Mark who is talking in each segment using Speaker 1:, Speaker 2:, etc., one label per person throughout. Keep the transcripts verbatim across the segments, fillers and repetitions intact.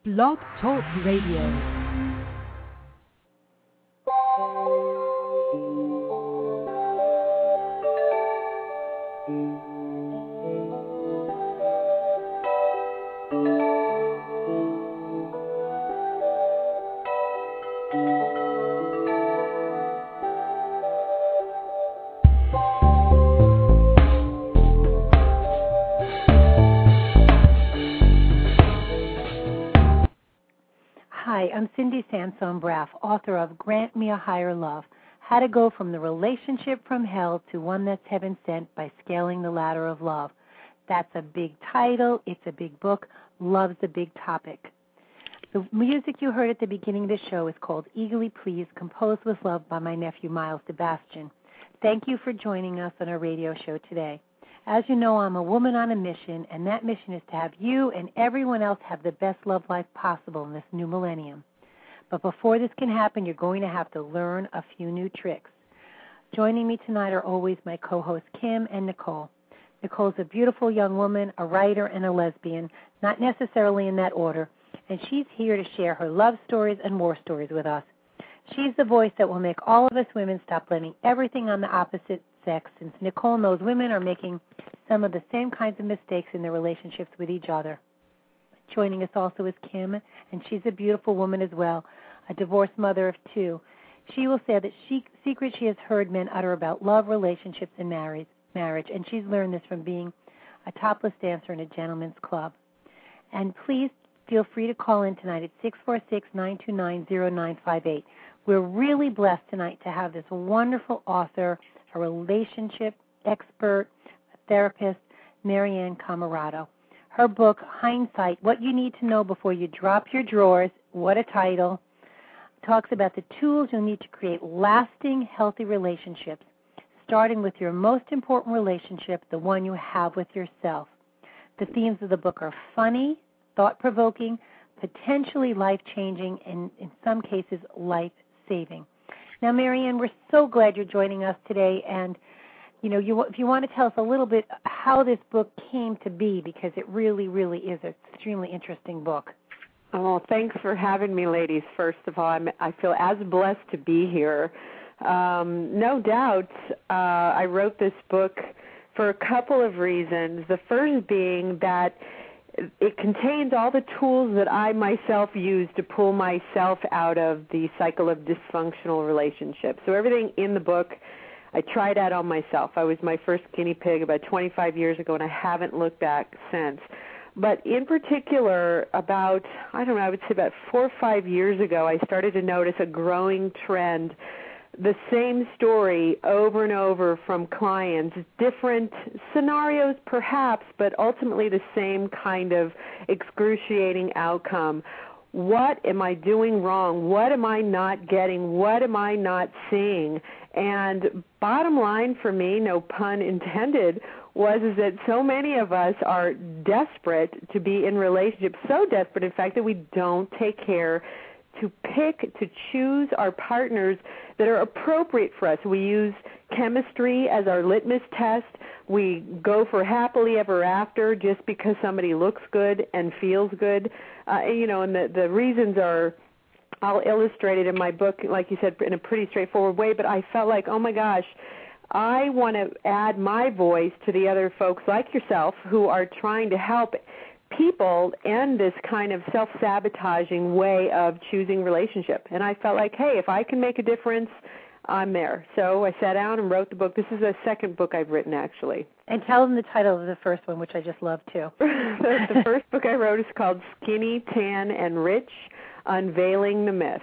Speaker 1: Blog Talk Radio. Hi, I'm Cindy Sansone-Braff, author of Grant Me a Higher Love, How to Go from the Relationship from Hell to One That's Heaven Sent by Scaling the Ladder of Love. That's a big title. It's a big book. Love's a big topic. The music you heard at the beginning of the show is called Eagerly Pleased, composed with love by my nephew, Miles Sebastian. Thank you for joining us on our radio show today. As you know, I'm a woman on a mission, and that mission is to have you and everyone else have the best love life possible in this new millennium. But before this can happen, you're going to have to learn a few new tricks. Joining me tonight are always my co-hosts Kim and Nicole. Nicole's a beautiful young woman, a writer, and a lesbian, not necessarily in that order, and she's here to share her love stories and war stories with us. She's the voice that will make all of us women stop blaming everything on the opposite sex, since Nicole knows women are making some of the same kinds of mistakes in their relationships with each other. Joining us also is Kim, and she's a beautiful woman as well, a divorced mother of two. She will say that she, secrets she has heard men utter about love, relationships, and marriage, marriage, and she's learned this from being a topless dancer in a gentleman's club. And please feel free to call in tonight at six four six, nine two nine, zero nine five eight. We're really blessed tonight to have this wonderful author, a relationship expert, a therapist, Marianne Camarado. Her book, Hindsight, What You Need to Know Before You Drop Your Drawers, what a title, talks about the tools you'll need to create lasting, healthy relationships, starting with your most important relationship, the one you have with yourself. The themes of the book are funny, thought-provoking, potentially life-changing, and in some cases, life-saving. Now, Marianne, we're so glad you're joining us today, and you know, you, if you want to tell us a little bit how this book came to be, because it really, really is an extremely interesting book.
Speaker 2: Oh, thanks for having me, ladies. First of all, I'm, I feel as blessed to be here. Um, no doubt, uh, I wrote this book for a couple of reasons. The first being that it contains all the tools that I myself use to pull myself out of the cycle of dysfunctional relationships. So everything in the book I tried out on myself. I was my first guinea pig about twenty-five years ago, and I haven't looked back since. But in particular, about, I don't know, I would say about four or five years ago, I started to notice a growing trend, the same story over and over from clients, different scenarios perhaps, but ultimately the same kind of excruciating outcome. What am I doing wrong? What am I not getting? What am I not seeing? And bottom line for me, no pun intended, was is that so many of us are desperate to be in relationships, so desperate, in fact, that we don't take care to pick, to choose our partners that are appropriate for us. We use chemistry as our litmus test. We go for happily ever after just because somebody looks good and feels good. Uh, you know, and the, the reasons are, I'll illustrate it in my book, like you said, in a pretty straightforward way, but I felt like, oh my gosh, I want to add my voice to the other folks like yourself who are trying to help people end this kind of self-sabotaging way of choosing relationship. And I felt like, hey, if I can make a difference, I'm there. So I sat down and wrote the book. This is the second book I've written, actually.
Speaker 1: And tell them the title of the first one, which I just love, too.
Speaker 2: the, the first book I wrote is called Skinny, Tan, and Rich, Unveiling the Myth.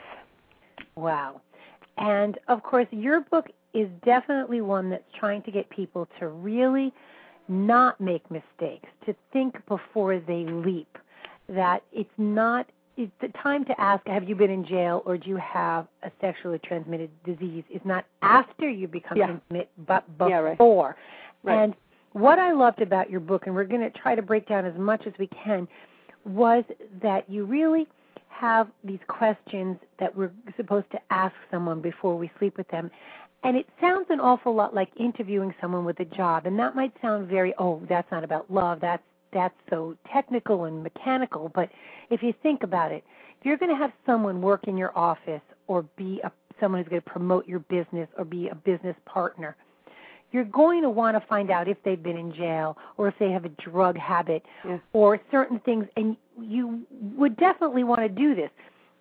Speaker 1: Wow. And, of course, your book is definitely one that's trying to get people to really not make mistakes, to think before they leap, that it's not it's the time to ask, have you been in jail or do you have a sexually transmitted disease, is not after you become
Speaker 2: yeah.
Speaker 1: intimate, but before.
Speaker 2: Yeah, right. Right.
Speaker 1: And what I loved about your book, and we're going to try to break down as much as we can, was that you really have these questions that we're supposed to ask someone before we sleep with them. And it sounds an awful lot like interviewing someone with a job, and that might sound very, oh, that's not about love, that's that's so technical and mechanical, but if you think about it, if you're going to have someone work in your office or be a, someone who's going to promote your business or be a business partner, you're going to want to find out if they've been in jail or if they have a drug habit yeah. or certain things, and you would definitely want to do this.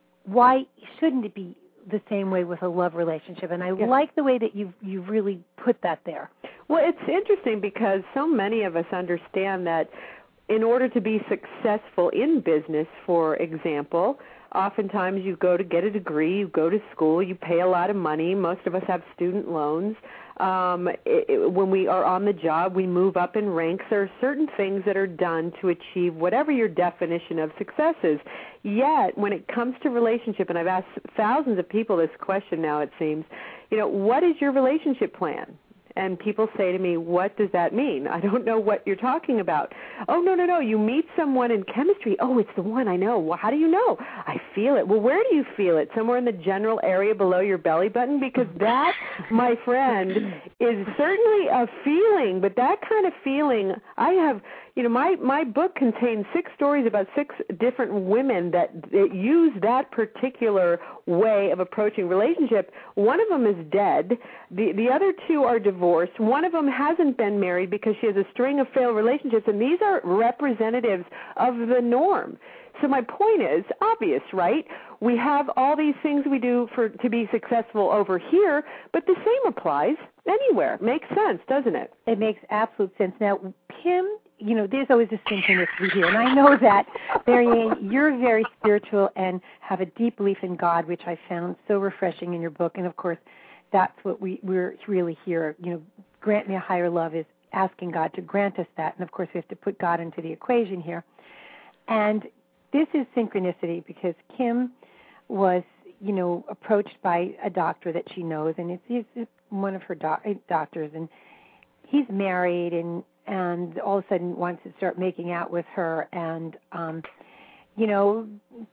Speaker 1: Why shouldn't it be the same way with a love relationship? And I yeah. like the way that you've, you've really put that there.
Speaker 2: Well, it's interesting because so many of us understand that in order to be successful in business, for example, oftentimes you go to get a degree, you go to school, you pay a lot of money. Most of us have student loans. Um, it, it, when we are on the job, we move up in ranks. There are certain things that are done to achieve whatever your definition of success is. Yet, when it comes to relationship, and I've asked thousands of people this question now, it seems, you know, what is your relationship plan? And people say to me, what does that mean? I don't know what you're talking about. Oh, no, no, no. You meet someone in chemistry. Oh, it's the one I know. Well, how do you know? I feel it. Well, where do you feel it? Somewhere in the general area below your belly button? Because that, my friend, is certainly a feeling. But that kind of feeling, I have, you know, my, my book contains six stories about six different women that, that use that particular way of approaching relationship. One of them is dead. The, the other two are divorced. One of them hasn't been married because she has a string of failed relationships, and these are representatives of the norm. So my point is obvious, right? We have all these things we do for to be successful over here, but the same applies anywhere. Makes sense, doesn't it?
Speaker 1: It makes absolute sense. Now, Kim, you know, there's always a synchronicity here, and I know that, Marianne, you're very spiritual and have a deep belief in God, which I found so refreshing in your book, and of course, that's what we, we're really here. You know, grant me a higher love is asking God to grant us that. And, of course, we have to put God into the equation here. And this is synchronicity because Kim was, you know, approached by a doctor that she knows, and it's, it's one of her doc- doctors, and he's married and, and all of a sudden wants to start making out with her. And, um, you know,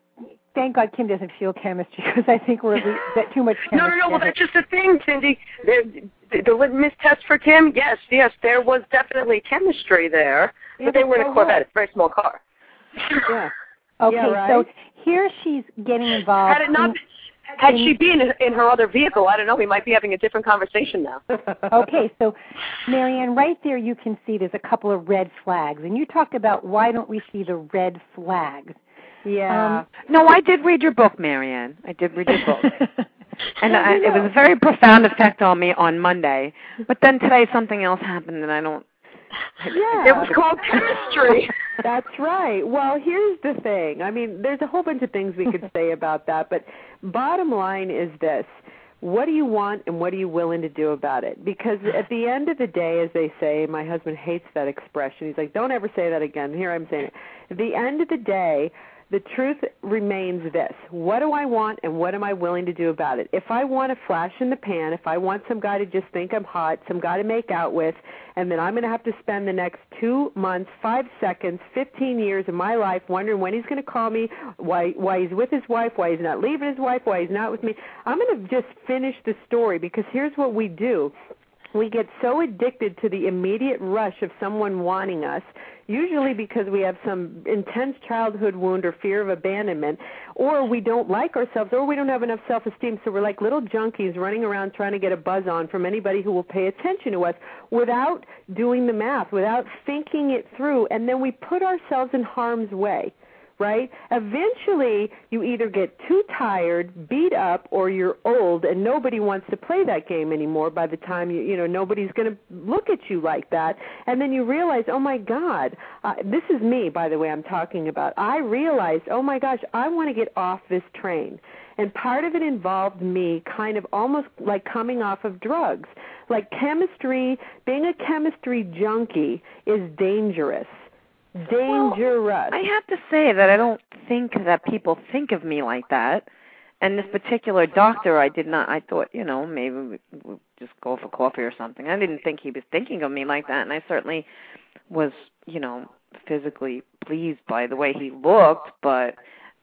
Speaker 1: thank God Kim doesn't feel chemistry because I think we're that too much chemistry.
Speaker 3: No, no, no. Well, that's just the thing, Cindy. The, the, the litmus test for Kim, yes, yes, there was definitely chemistry there, yeah, but they were in a Corvette. It's a very small car.
Speaker 2: Yeah.
Speaker 1: Okay,
Speaker 2: yeah, right?
Speaker 1: So here she's getting involved.
Speaker 3: Had it not, in, had she been in her other vehicle, I don't know, we might be having a different conversation now.
Speaker 1: Okay, so Marianne, right there you can see there's a couple of red flags, and you talked about why don't we see the red flags.
Speaker 2: Yeah.
Speaker 4: Um, no, I did read your book, Marianne. I did read your book. And I, it was a very profound effect on me on Monday. But then today something else happened and I don't...
Speaker 2: Yeah.
Speaker 3: It was called chemistry.
Speaker 2: That's right. Well, here's the thing. I mean, there's a whole bunch of things we could say about that, but bottom line is this. What do you want and what are you willing to do about it? Because at the end of the day, as they say, my husband hates that expression. He's like, don't ever say that again. Here I'm saying it. At the end of the day, the truth remains this. What do I want and what am I willing to do about it? If I want a flash in the pan, if I want some guy to just think I'm hot, some guy to make out with, and then I'm going to have to spend the next two months, five seconds, fifteen years of my life wondering when he's going to call me, why why he's with his wife, why he's not leaving his wife, why he's not with me, I'm going to just finish the story because here's what we do. We get so addicted to the immediate rush of someone wanting us, usually because we have some intense childhood wound or fear of abandonment, or we don't like ourselves, or we don't have enough self-esteem, so we're like little junkies running around trying to get a buzz on from anybody who will pay attention to us without doing the math, without thinking it through, and then we put ourselves in harm's way. Right? Eventually, you either get too tired, beat up, or you're old, and nobody wants to play that game anymore by the time, you you know, nobody's going to look at you like that. And then you realize, oh, my God, uh, this is me, by the way, I'm talking about. I realized, oh, my gosh, I want to get off this train. And part of it involved me kind of almost like coming off of drugs. Like chemistry, being a chemistry junkie is dangerous. Dangerous.
Speaker 4: Well, I have to say that I don't think that people think of me like that. And this particular doctor, I did not, I thought, you know, maybe we'd just go for coffee or something. I didn't think he was thinking of me like that. And I certainly was, you know, physically pleased by the way he looked. But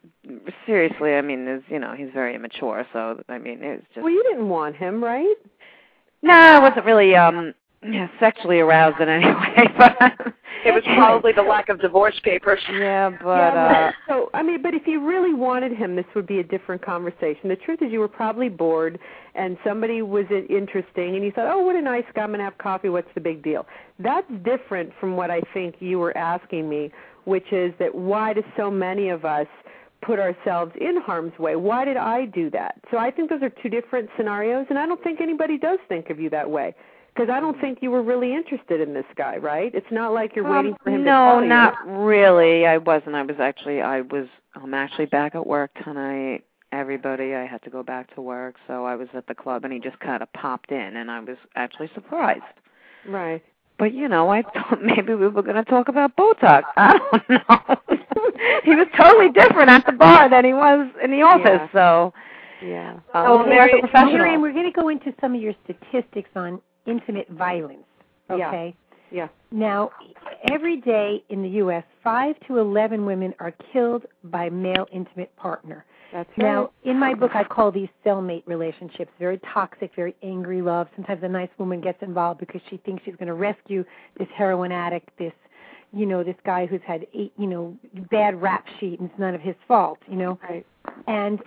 Speaker 4: seriously, I mean, there's, you know, he's very immature. So, I mean, it was just...
Speaker 2: Well, you didn't want him, right?
Speaker 4: No, I wasn't really... um Yeah, sexually aroused in any way. But
Speaker 3: it was probably the lack of divorce papers.
Speaker 4: Yeah, but
Speaker 2: yeah,
Speaker 4: uh,
Speaker 2: so I mean, but if you really wanted him, this would be a different conversation. The truth is, you were probably bored, and somebody was interesting, and you thought, "Oh, what a nice guy! I'm gonna have coffee. What's the big deal?" That's different from what I think you were asking me, which is that why do so many of us put ourselves in harm's way? Why did I do that? So I think those are two different scenarios, and I don't think anybody does think of you that way. Because I don't think you were really interested in this guy, right? It's not like you're
Speaker 4: um,
Speaker 2: waiting for him
Speaker 4: no,
Speaker 2: to tell you.
Speaker 4: No, not really. I wasn't. I was actually, I was, I'm actually back at work tonight. Everybody, I had to go back to work, so I was at the club, and he just kind of popped in, and I was actually surprised.
Speaker 2: Right.
Speaker 4: But, you know, I thought maybe we were going to talk about Botox. I don't know. He was totally different at the bar than he was in the office,
Speaker 2: Yeah.
Speaker 4: so.
Speaker 2: Yeah.
Speaker 4: Um,
Speaker 1: Oh, Mary,
Speaker 4: professional.
Speaker 1: Miriam, we're going to go into some of your statistics on intimate violence, okay?
Speaker 2: Yeah. yeah.
Speaker 1: Now, every day in the U S, five to eleven women are killed by male intimate partner.
Speaker 2: That's right.
Speaker 1: Now, in my book, I call these cellmate relationships, very toxic, very angry love. Sometimes a nice woman gets involved because she thinks she's going to rescue this heroin addict, this, you know, this guy who's had, eight, you know, bad rap sheet, and it's none of his fault, you know?
Speaker 2: Right.
Speaker 1: And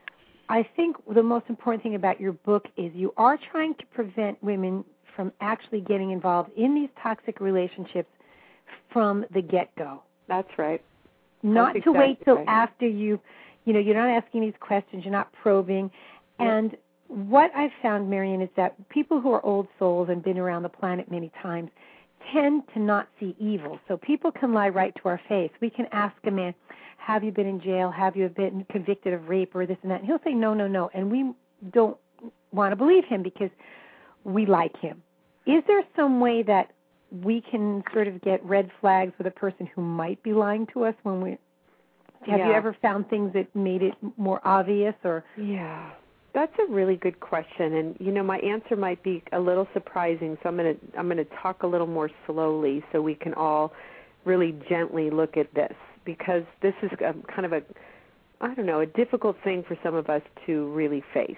Speaker 1: I think the most important thing about your book is you are trying to prevent women from actually getting involved in these toxic relationships from the get-go.
Speaker 2: That's right.
Speaker 1: Not
Speaker 2: That's
Speaker 1: to
Speaker 2: exactly
Speaker 1: wait till
Speaker 2: right.
Speaker 1: after you, you know, you're not asking these questions, you're not probing.
Speaker 2: Yeah.
Speaker 1: And what I've found, Marion, is that people who are old souls and been around the planet many times tend to not see evil. So people can lie right to our face. We can ask a man, have you been in jail? Have you been convicted of rape or this and that? And he'll say, no, no, no. And we don't want to believe him because we like him. Is there some way that we can sort of get red flags with a person who might be lying to us when we have
Speaker 2: yeah.
Speaker 1: you ever found things that made it more obvious or
Speaker 2: Yeah. That's a really good question, and you know my answer might be a little surprising. So I'm going to I'm going to talk a little more slowly so we can all really gently look at this, because this is a, kind of a I don't know a difficult thing for some of us to really face.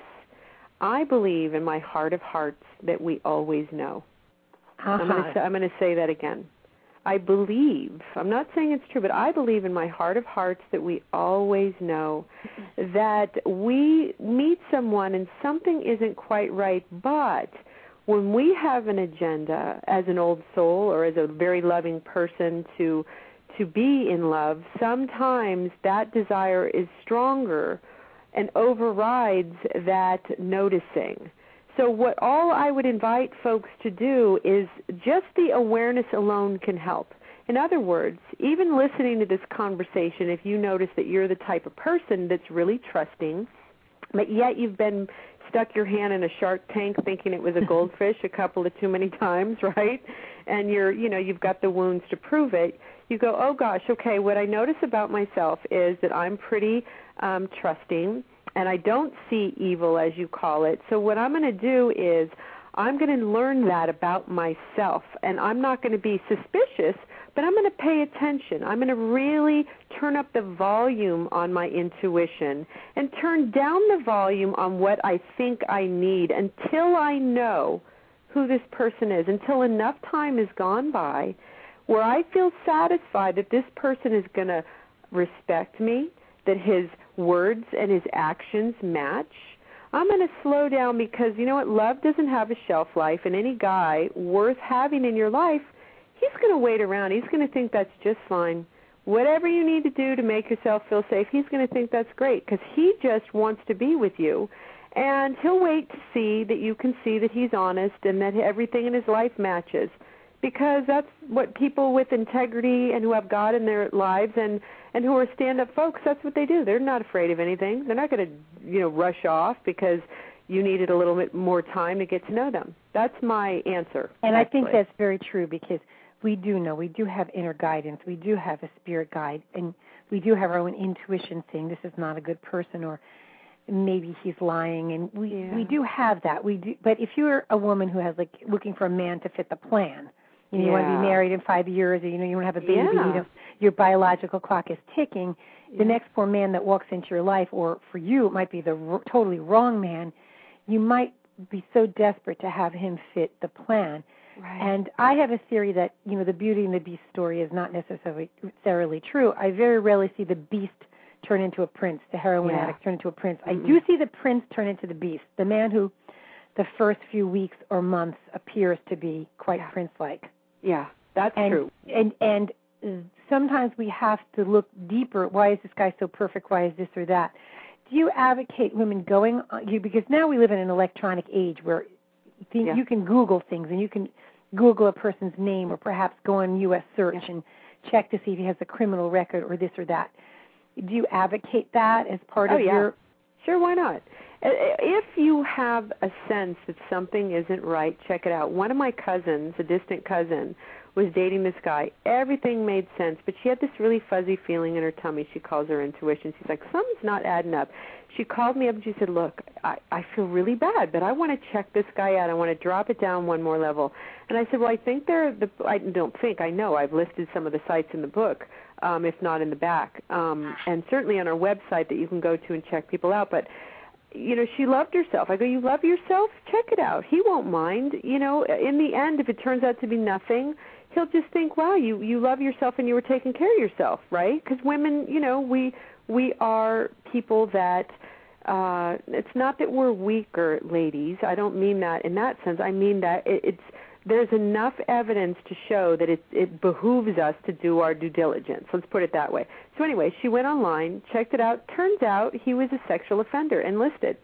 Speaker 2: I believe in my heart of hearts that we always know.
Speaker 1: uh-huh.
Speaker 2: I'm going to I'm going to say that again. I believe, I'm not saying it's true, but I believe in my heart of hearts that we always know that we meet someone and something isn't quite right, but when we have an agenda as an old soul or as a very loving person to to be in love, sometimes that desire is stronger and overrides that noticing. So what all I would invite folks to do is just the awareness alone can help. In other words, even listening to this conversation, if you notice that you're the type of person that's really trusting, but yet you've been stuck your hand in a shark tank thinking it was a goldfish a couple of too many times, right? And you're, you know, you've got the wounds to prove it. You go, oh gosh, okay, what I notice about myself is that I'm pretty um, trusting, and I don't see evil, as you call it. So what I'm going to do is I'm going to learn that about myself, and I'm not going to be suspicious, but I'm going to pay attention. I'm going to really turn up the volume on my intuition and turn down the volume on what I think I need until I know who this person is, until enough time has gone by where I feel satisfied that this person is going to respect me, that his words and his actions match. I'm going to slow down because, you know what, love doesn't have a shelf life, and any guy worth having in your life, he's going to wait around. He's going to think that's just fine. Whatever you need to do to make yourself feel safe, he's going to think that's great because he just wants to be with you. And he'll wait to see that you can see that he's honest and that everything in his life matches, because that's what people with integrity and who have God in their lives and, and who are stand-up folks, that's what they do. They're not afraid of anything. They're not going to, you know, rush off because you needed a little bit more time to get to know them. That's my answer.
Speaker 1: And
Speaker 2: actually.
Speaker 1: I think that's very true because we do know, we do have inner guidance, we do have a spirit guide, and we do have our own intuition saying this is not a good person or maybe he's lying, and we
Speaker 2: yeah.
Speaker 1: we do have that. We do, but if you're a woman who has like looking for a man to fit the plan, you know,
Speaker 2: yeah.
Speaker 1: you want to be married in five years, or you know you want to have a baby,
Speaker 2: Yeah.
Speaker 1: you know, your biological clock is ticking.
Speaker 2: Yeah.
Speaker 1: The next poor man that walks into your life, or for you it might be the r- totally wrong man, you might be so desperate to have him fit the plan.
Speaker 2: Right.
Speaker 1: And I have a theory that, you know, the Beauty and the Beast story is not necessarily, necessarily true. I very rarely see the beast turn into a prince, the heroin
Speaker 2: yeah.
Speaker 1: addict turn into a prince.
Speaker 2: Mm-hmm.
Speaker 1: I do see the prince turn into the beast, the man who the first few weeks or months appears to be quite
Speaker 2: yeah.
Speaker 1: prince-like.
Speaker 2: Yeah, that's
Speaker 1: and,
Speaker 2: true.
Speaker 1: And and sometimes we have to look deeper. Why is this guy so perfect? Why is this or that? Do you advocate women going on you because now we live in an electronic age where th-
Speaker 2: yeah.
Speaker 1: you can Google things and you can Google a person's name or perhaps go on U S search
Speaker 2: yeah.
Speaker 1: and check to see if he has a criminal record or this or that. Do you advocate that as part
Speaker 2: oh,
Speaker 1: of
Speaker 2: yeah.
Speaker 1: your...
Speaker 2: Sure, why not? If you have a sense that something isn't right, check it out. One of my cousins, a distant cousin, was dating this guy. Everything made sense, but she had this really fuzzy feeling in her tummy. She calls her intuition. She's like, something's not adding up. She called me up and she said, look, I, I feel really bad, but I want to check this guy out. I want to drop it down one more level. And I said, well, I think they're the, I don't think, I know. I've listed some of the sites in the book, um, if not in the back, um, and certainly on our website that you can go to and check people out. But you know, she loved herself. I go, you love yourself? Check it out. He won't mind. You know, in the end, if it turns out to be nothing, he'll just think, wow, you, you love yourself and you were taking care of yourself, right? Because women, you know, we we are people that, uh, it's not that we're weaker, ladies. I don't mean that in that sense. I mean that it, it's there's enough evidence to show that it, it behooves us to do our due diligence. Let's put it that way. So anyway, she went online, checked it out. Turns out he was a sexual offender, enlisted.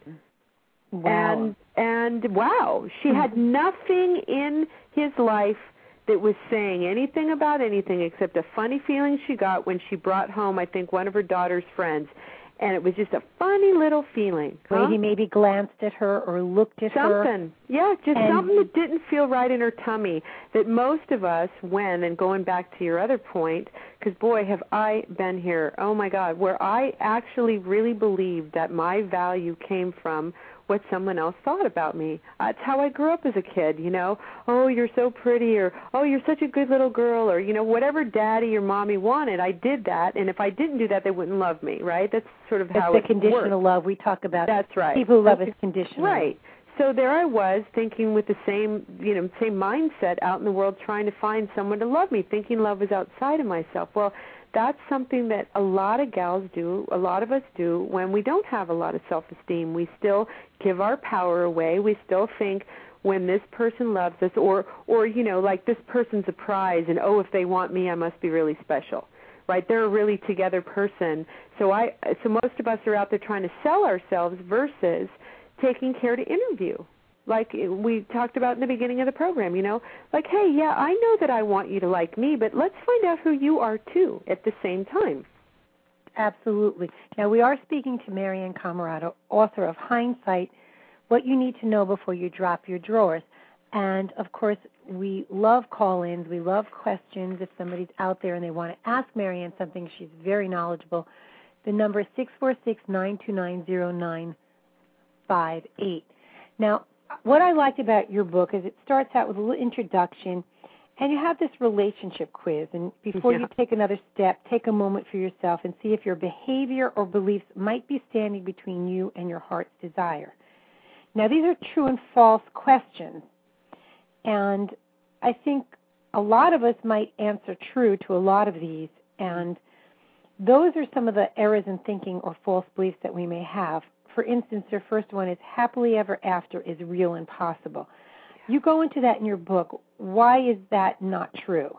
Speaker 1: Wow.
Speaker 2: And, and wow, she had nothing in his life that was saying anything about anything except a funny feeling she got when she brought home, I think, one of her daughter's friends. And it was just a funny little feeling. Huh?
Speaker 1: He maybe glanced at her or looked at
Speaker 2: something.
Speaker 1: her.
Speaker 2: Something. Yeah, just
Speaker 1: and
Speaker 2: something that didn't feel right in her tummy. That most of us, when, and going back to your other point, because, boy, have I been here, oh, my God, where I actually really believed that my value came from what someone else thought about me. That's how I grew up as a kid, you know. Oh, you're so pretty, or, oh, you're such a good little girl, or, you know, whatever daddy or mommy wanted, I did that, and if I didn't do that, they wouldn't love me, right? That's sort of
Speaker 1: That's
Speaker 2: how
Speaker 1: the
Speaker 2: it
Speaker 1: conditional
Speaker 2: works.
Speaker 1: love we talk about.
Speaker 2: That's right.
Speaker 1: People who love
Speaker 2: That's
Speaker 1: us conditional.
Speaker 2: Right. So there I was thinking with the same, you know, same mindset out in the world trying to find someone to love me, thinking love was outside of myself. Well, that's something that a lot of gals do, a lot of us do when we don't have a lot of self-esteem. We still give our power away. We still think when this person loves us or, or you know, like this person's a prize and, oh, if they want me, I must be really special. Right? They're a really together person. So I, so most of us are out there trying to sell ourselves versus taking care to interview. Like we talked about in the beginning of the program, you know, like, hey, yeah, I know that I want you to like me, but let's find out who you are, too, at the same time.
Speaker 1: Absolutely. Now, we are speaking to Marianne Camarado, author of Hindsight, What You Need to Know Before You Drop Your Drawers. And, of course, we love call-ins. We love questions. If somebody's out there and they want to ask Marianne something, she's very knowledgeable. The number is six four six, nine two nine, zero nine five eight. Now, what I liked about your book is it starts out with a little introduction, and you have this relationship quiz. And before
Speaker 2: yeah.
Speaker 1: you take another step, take a moment for yourself and see if your behavior or beliefs might be standing between you and your heart's desire. Now, these are true and false questions, and I think a lot of us might answer true to a lot of these, and those are some of the errors in thinking or false beliefs that we may have. For instance, your first one is happily ever after is real and possible. You go into that in your book. Why is that not true?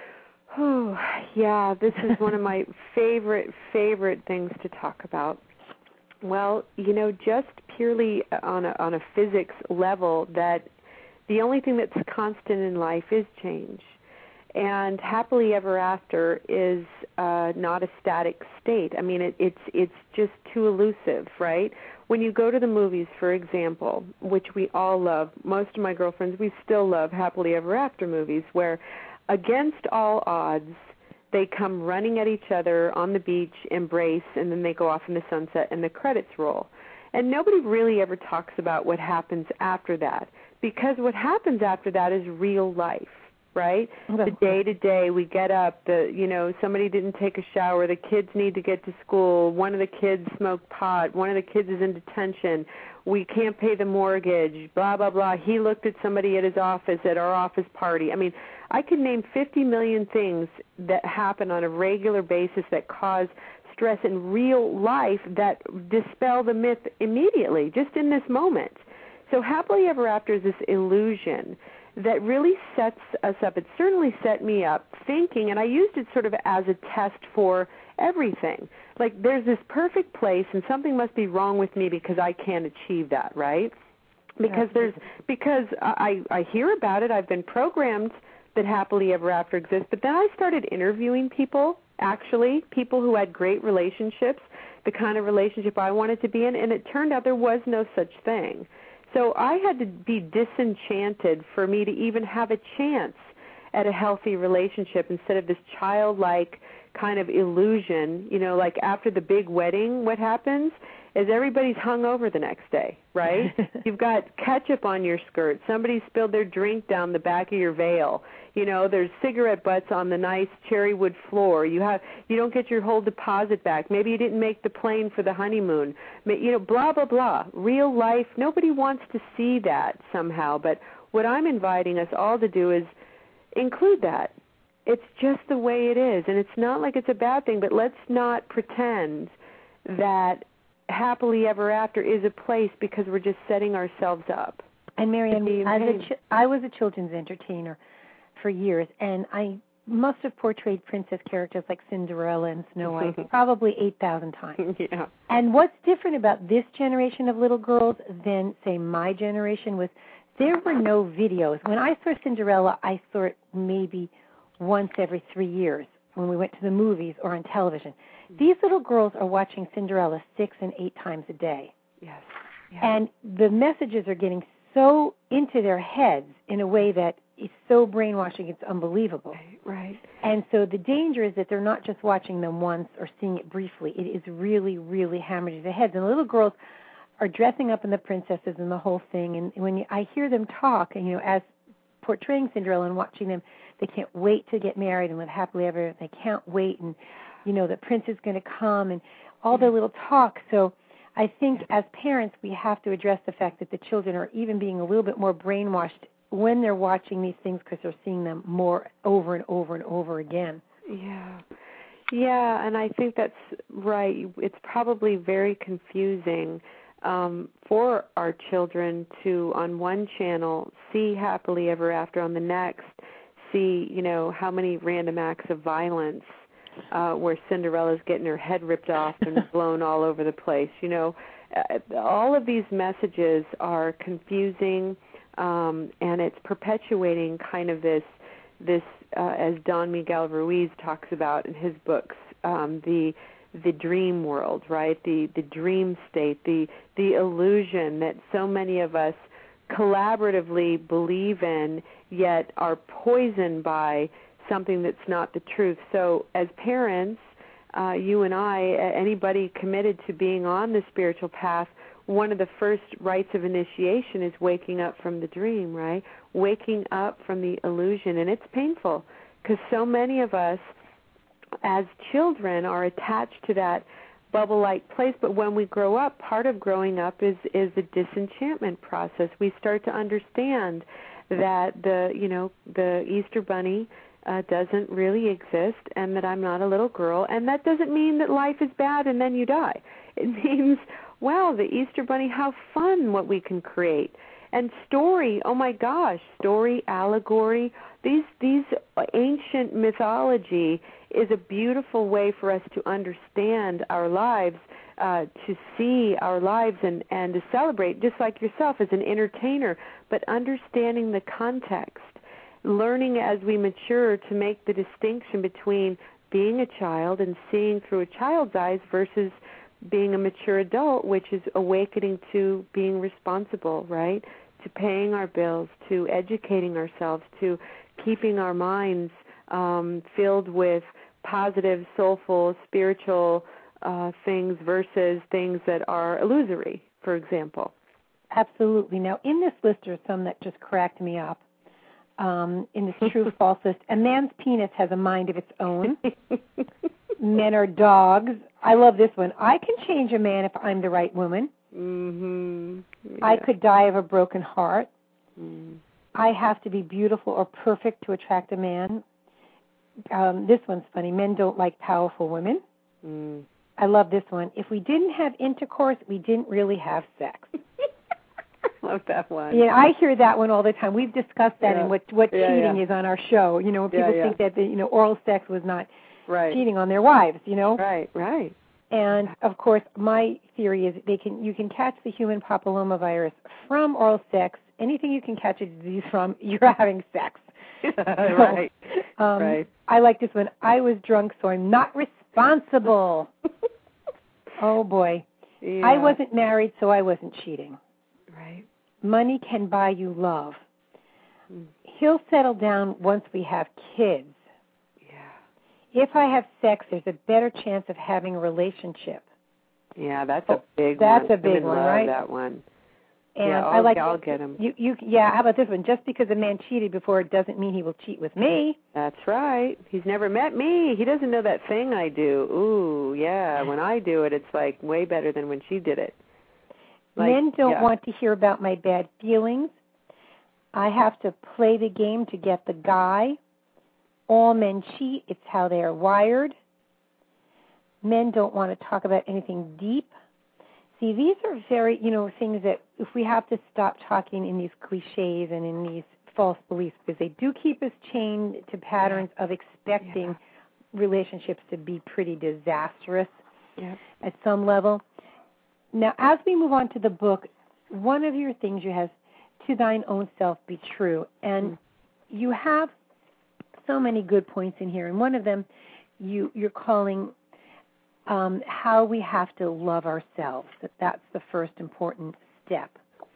Speaker 2: Oh, yeah, this is one of my favorite, favorite things to talk about. Well, you know, just purely on a, on a physics level, that the only thing that's constant in life is change. And happily ever after is uh, not a static state. I mean, it, it's it's just too elusive, right? When you go to the movies, for example, which we all love, most of my girlfriends, we still love happily ever after movies, where against all odds, they come running at each other on the beach, embrace, and then they go off in the sunset and the credits roll. And nobody really ever talks about what happens after that, because what happens after that is real life. right? The day to day, we get up, the you know, somebody didn't take a shower, the kids need to get to school, one of the kids smoked pot, one of the kids is in detention, we can't pay the mortgage, blah, blah, blah. He looked at somebody at his office, at our office party. I mean, I could name fifty million things that happen on a regular basis that cause stress in real life that dispel the myth immediately, just in this moment. So happily ever after is this illusion that really sets us up. It certainly set me up thinking, and I used it sort of as a test for everything. Like, there's this perfect place, and something must be wrong with me because I can't achieve that, right? Because there's because I, I hear about it. I've been programmed that happily ever after exists, but then I started interviewing people, actually, people who had great relationships, the kind of relationship I wanted to be in, and it turned out there was no such thing. So I had to be disenchanted for me to even have a chance at a healthy relationship instead of this childlike kind of illusion. You know, like after the big wedding, what happens is everybody's hung over the next day, right? You've got ketchup on your skirt. Somebody spilled their drink down the back of your veil. You know, there's cigarette butts on the nice cherry wood floor. You have, you don't get your whole deposit back. Maybe you didn't make the plane for the honeymoon. You know, blah, blah, blah. Real life, nobody wants to see that somehow. But what I'm inviting us all to do is include that. It's just the way it is. And it's not like it's a bad thing, but let's not pretend that happily ever after is a place because we're just setting ourselves up.
Speaker 1: And Marianne, as a ch- I was a children's entertainer for years, and I must have portrayed princess characters like Cinderella and Snow White probably eight thousand times.
Speaker 2: Yeah.
Speaker 1: And what's different about this generation of little girls than, say, my generation was there were no videos. When I saw Cinderella, I saw it maybe once every three years when we went to the movies or on television. These little girls are watching Cinderella six and eight times a day.
Speaker 2: Yes. yes.
Speaker 1: And the messages are getting so into their heads in a way that is so brainwashing, it's unbelievable.
Speaker 2: Right, right.
Speaker 1: And so the danger is that they're not just watching them once or seeing it briefly. It is really, really hammered into their heads. And the little girls are dressing up in the princesses and the whole thing. And when you, I hear them talk, and you know, as portraying Cinderella and watching them, they can't wait to get married and live happily ever. They can't wait, and you know, the prince is going to come, and all their little talk. So I think as parents, we have to address the fact that the children are even being a little bit more brainwashed when they're watching these things because they're seeing them more over and over and over again.
Speaker 2: Yeah. Yeah, and I think that's right. It's probably very confusing um, for our children to, on one channel, see happily ever after, on the next, see, you know, how many random acts of violence uh, where Cinderella's getting her head ripped off and blown all over the place. You know, uh, all of these messages are confusing, um, and it's perpetuating kind of this, this uh, as Don Miguel Ruiz talks about in his books, um, the the dream world, right? The the dream state, the the illusion that so many of us collaboratively believe in, yet are poisoned by something that's not the truth. So as parents, uh, you and I, anybody committed to being on the spiritual path, one of the first rites of initiation is waking up from the dream, right? Waking up from the illusion. And it's painful because so many of us as children are attached to that bubble-like place, but when we grow up, part of growing up is is the disenchantment process. We start to understand that the you know the Easter Bunny uh, doesn't really exist, and that I'm not a little girl, and that doesn't mean that life is bad and then you die. It means, wow, the Easter Bunny, how fun what we can create. And story, oh my gosh, story, allegory, these these ancient mythology is a beautiful way for us to understand our lives, uh, to see our lives and, and to celebrate, just like yourself as an entertainer, but understanding the context, learning as we mature to make the distinction between being a child and seeing through a child's eyes versus being a mature adult, which is awakening to being responsible, right, to paying our bills, to educating ourselves, to keeping our minds um, filled with positive, soulful, spiritual uh, things versus things that are illusory, for example.
Speaker 1: Absolutely. Now, in this list are some that just cracked me up. um, in this true false list. A man's penis has a mind of its own. Men are dogs. I love this one. I can change a man if I'm the right woman.
Speaker 2: Mm-hmm. Yeah.
Speaker 1: I could die of a broken heart.
Speaker 2: Mm.
Speaker 1: I have to be beautiful or perfect to attract a man. Um, this one's funny. Men don't like powerful women.
Speaker 2: Mm.
Speaker 1: I love this one. If we didn't have intercourse, we didn't really have sex.
Speaker 2: I love that one.
Speaker 1: Yeah, I hear that one all the time. We've discussed that
Speaker 2: yeah.
Speaker 1: and what what
Speaker 2: yeah,
Speaker 1: cheating
Speaker 2: yeah.
Speaker 1: is on our show. You know, when people
Speaker 2: yeah, yeah.
Speaker 1: think that the, you know oral sex was not
Speaker 2: right.
Speaker 1: cheating on their wives. You know.
Speaker 2: Right. Right.
Speaker 1: And of course, my theory is they can you can catch the human papillomavirus from oral sex. Anything you can catch a disease from, you're having sex.
Speaker 2: right.
Speaker 1: So, um,
Speaker 2: right.
Speaker 1: I like this one. I was drunk, so I'm not responsible. Oh boy.
Speaker 2: Yeah.
Speaker 1: I wasn't married, so I wasn't cheating.
Speaker 2: Right.
Speaker 1: Money can buy you love.
Speaker 2: Mm.
Speaker 1: He'll settle down once we have kids.
Speaker 2: Yeah.
Speaker 1: If I have sex, there's a better chance of having a relationship.
Speaker 2: Yeah, that's
Speaker 1: oh,
Speaker 2: a big
Speaker 1: that's
Speaker 2: one.
Speaker 1: That's a big
Speaker 2: Women
Speaker 1: one,
Speaker 2: love
Speaker 1: right?
Speaker 2: that one.
Speaker 1: And
Speaker 2: yeah,
Speaker 1: I
Speaker 2: I'll,
Speaker 1: like
Speaker 2: I'll get him.
Speaker 1: You, you, yeah. How about this one? Just because a man cheated before, it doesn't mean he will cheat with me.
Speaker 2: That's right. He's never met me. He doesn't know that thing I do. Ooh, yeah. When I do it, it's like way better than when she did it. Like,
Speaker 1: Men don't
Speaker 2: yeah.
Speaker 1: want to hear about my bad feelings. I have to play the game to get the guy. All men cheat. It's how they are wired. Men don't want to talk about anything deep. See, these are very, you know, things that if we have to stop talking in these cliches and in these false beliefs, because they do keep us chained to patterns of expecting
Speaker 2: yeah.
Speaker 1: relationships to be pretty disastrous
Speaker 2: yeah.
Speaker 1: at some level. Now, as we move on to the book, one of your things you have, to thine own self be true. And mm. you have so many good points in here. And one of them you, you're calling Um, how we have to love ourselves, that that's the first important step.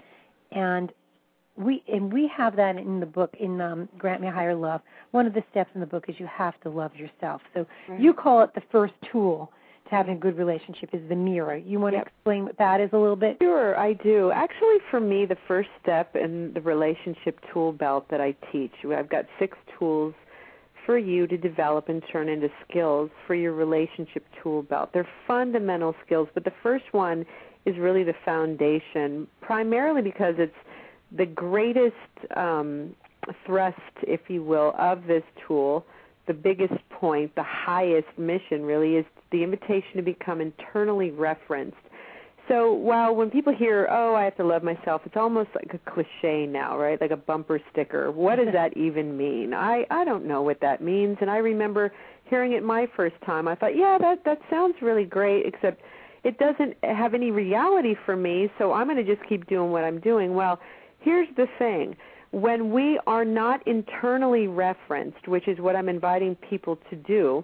Speaker 1: And we and we have that in the book, in um, Grant Me a Higher Love. One of the steps in the book is you have to love yourself. So right. you call it the first tool to having a good relationship is the mirror. You want yep. to explain what that is a little bit?
Speaker 2: Sure, I do. Actually, for me, the first step in the relationship tool belt that I teach, I've got six tools for you to develop and turn into skills for your relationship tool belt. They're fundamental skills, but the first one is really the foundation, primarily because it's the greatest um, thrust, if you will, of this tool. The biggest point, the highest mission really is the invitation to become internally referenced. So while when people hear, oh, I have to love myself, it's almost like a cliche now, right? Like a bumper sticker. What does that even mean? I, I don't know what that means. And I remember hearing it my first time. I thought, yeah, that, that sounds really great, except it doesn't have any reality for me, so I'm going to just keep doing what I'm doing. Well, here's the thing. When we are not internally referenced, which is what I'm inviting people to do,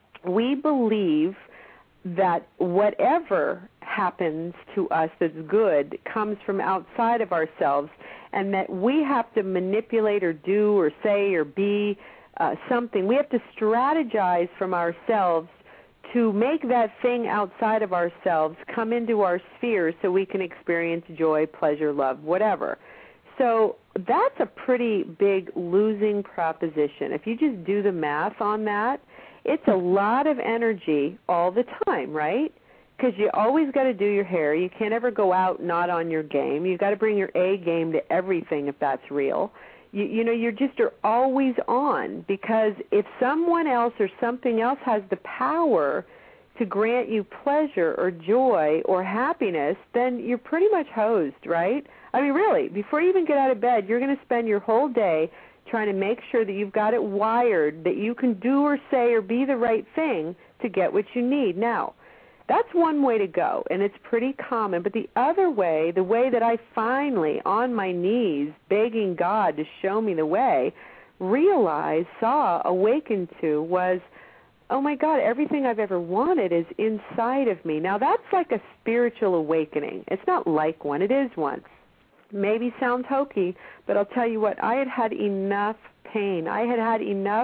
Speaker 2: we believe that whatever happens to us that's good comes from outside of ourselves, and that we have to manipulate or do or say or be uh, something. We have to strategize from ourselves to make that thing outside of ourselves come into our sphere so we can experience joy, pleasure, love, whatever. So that's a pretty big losing proposition. If you just do the math on that, it's a lot of energy all the time, right? Because you always got to do your hair. You can't ever go out not on your game. You've got to bring your A game to everything if that's real. You, you know, you're just are always on, because if someone else or something else has the power to grant you pleasure or joy or happiness, then you're pretty much hosed, right? I mean, really, before you even get out of bed, you're going to spend your whole day trying to make sure that you've got it wired, that you can do or say or be the right thing to get what you need. Now, that's one way to go, and it's pretty common. But the other way, the way that I finally, on my knees, begging God to show me the way, realized, saw, awakened to was, oh, my God, everything I've ever wanted is inside of me. Now, that's like a spiritual awakening. It's not like one. It is one. Maybe sounds hokey, but I'll tell you what, I had had enough pain. I had had enough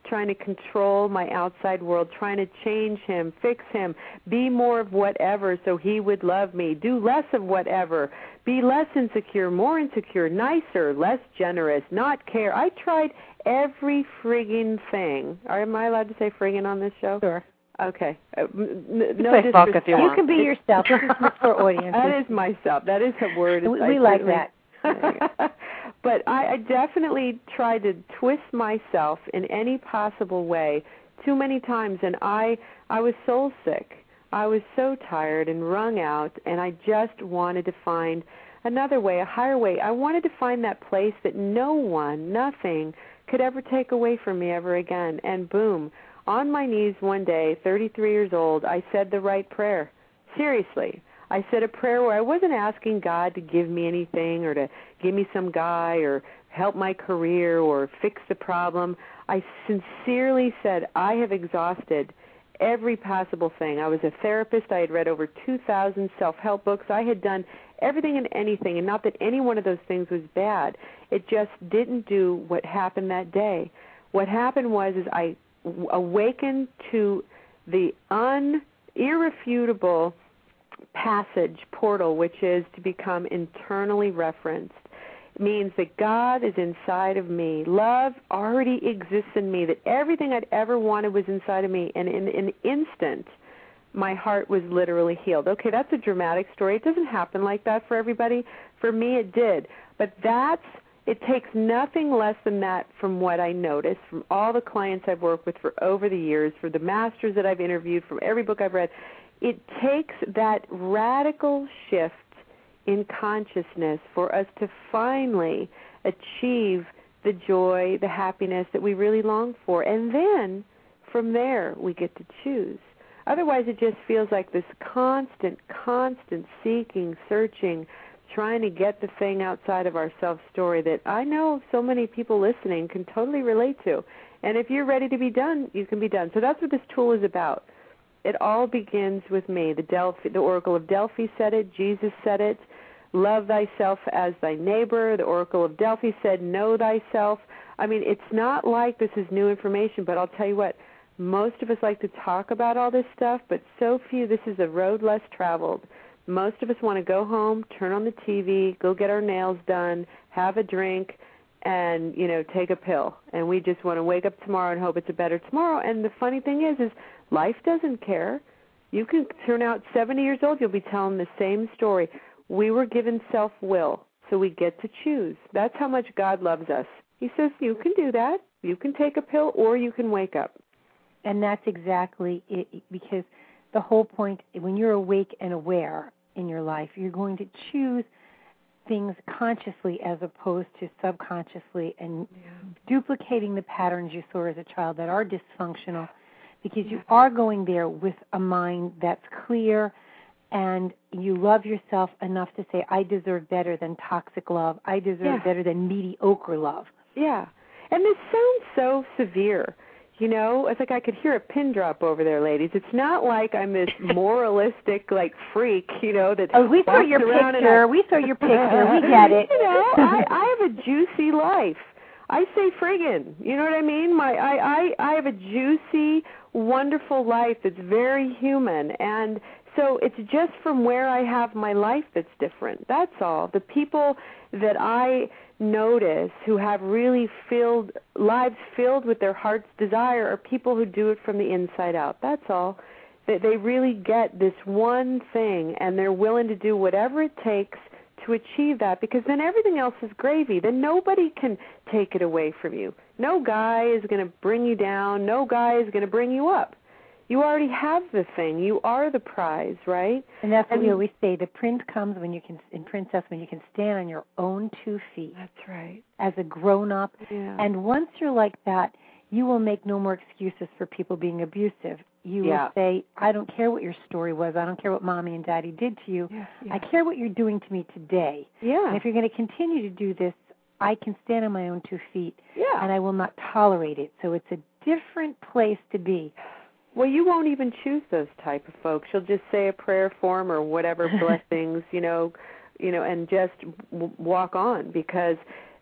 Speaker 2: trying to control my outside world, trying to change him, fix him, be more of whatever so he would love me, do less of whatever, be less insecure, more insecure, nicer, less generous, not care. I tried every friggin' thing. Am I allowed to say friggin' on this show?
Speaker 1: Sure.
Speaker 2: Okay. Uh, n- n-
Speaker 4: You
Speaker 2: no
Speaker 4: say fuck if you
Speaker 1: You
Speaker 4: want.
Speaker 1: can be yourself. This is for audiences.
Speaker 2: That is myself. That is a word.
Speaker 1: We,
Speaker 2: I
Speaker 1: we like
Speaker 2: certainly-
Speaker 1: that.
Speaker 2: But I, I definitely tried to twist myself in any possible way too many times, and I I was soul sick. I was so tired and wrung out, and I just wanted to find another way, a higher way. I wanted to find that place that no one, nothing, could ever take away from me ever again. And boom, on my knees one day, thirty-three years old, I said the right prayer. Seriously. I said a prayer where I wasn't asking God to give me anything or to give me some guy or help my career or fix the problem. I sincerely said, I have exhausted every possible thing. I was a therapist. I had read over two thousand self-help books. I had done everything and anything, and not that any one of those things was bad. It just didn't do what happened that day. What happened was is I awakened to the un, irrefutable passage, portal, which is to become internally referenced. It means that God is inside of me. Love already exists in me, that everything I'd ever wanted was inside of me. And in an instant, my heart was literally healed. Okay, that's a dramatic story. It doesn't happen like that for everybody. For me, it did. But that's, it takes nothing less than that from what I noticed, from all the clients I've worked with for over the years, for the masters that I've interviewed, from every book I've read. It takes that radical shift in consciousness for us to finally achieve the joy, the happiness that we really long for. And then, from there, we get to choose. Otherwise, it just feels like this constant, constant seeking, searching, trying to get the thing outside of ourselves story that I know so many people listening can totally relate to. And if you're ready to be done, you can be done. So that's what this tool is about. It all begins with me. The Delphi, the Oracle of Delphi said it. Jesus said it. Love thyself as thy neighbor. The Oracle of Delphi said, know thyself. I mean, it's not like this is new information, but I'll tell you what, most of us like to talk about all this stuff, but so few, this is a road less traveled. Most of us want to go home, turn on the T V, go get our nails done, have a drink, and, you know, take a pill. And we just want to wake up tomorrow and hope it's a better tomorrow. And the funny thing is, is life doesn't care. You can turn out seventy years old, you'll be telling the same story. We were given self-will, so we get to choose. That's how much God loves us. He says, you can do that. You can take a pill or you can wake up.
Speaker 1: And that's exactly it, because the whole point, when you're awake and aware in your life, you're going to choose things consciously as opposed to subconsciously and yeah. duplicating the patterns you saw as a child that are dysfunctional, because you are going there with a mind that's clear and you love yourself enough to say, I deserve better than toxic love. I deserve yeah. better than mediocre love.
Speaker 2: Yeah. And this sounds so severe. You know, it's like I could hear a pin drop over there, ladies. It's not like I'm this moralistic, like, freak, you know, that
Speaker 1: oh, we saw your picture. I... We saw your picture. We get it.
Speaker 2: You know, I, I have a juicy life. I say friggin'. You know what I mean? My, I, I, I have a juicy, wonderful life that's very human. And so it's just from where I have my life that's different. That's all. The people that I notice who have really filled lives filled with their heart's desire are people who do it from the inside out. That's all. They, they really get this one thing, and they're willing to do whatever it takes to achieve that, because then everything else is gravy. Then nobody can take it away from you. No guy is going to bring you down. No guy is going to bring you up. You already have the thing. You are the prize, right?
Speaker 1: And that's what
Speaker 2: and,
Speaker 1: we always say. The prince comes when you can, in Princess, when you can stand on your own two feet.
Speaker 2: That's right.
Speaker 1: As a grown-up.
Speaker 2: Yeah.
Speaker 1: And once you're like that, you will make no more excuses for people being abusive. You
Speaker 2: yeah.
Speaker 1: will say, I don't care what your story was. I don't care what Mommy and Daddy did to you.
Speaker 2: Yeah, yeah.
Speaker 1: I care what you're doing to me today.
Speaker 2: Yeah.
Speaker 1: And if you're going to continue to do this, I can stand on my own two feet.
Speaker 2: Yeah.
Speaker 1: And I will not tolerate it. So it's a different place to be.
Speaker 2: Well, you won't even choose those type of folks. You'll just say a prayer for them or whatever blessings, you know, you know, and just w- walk on, because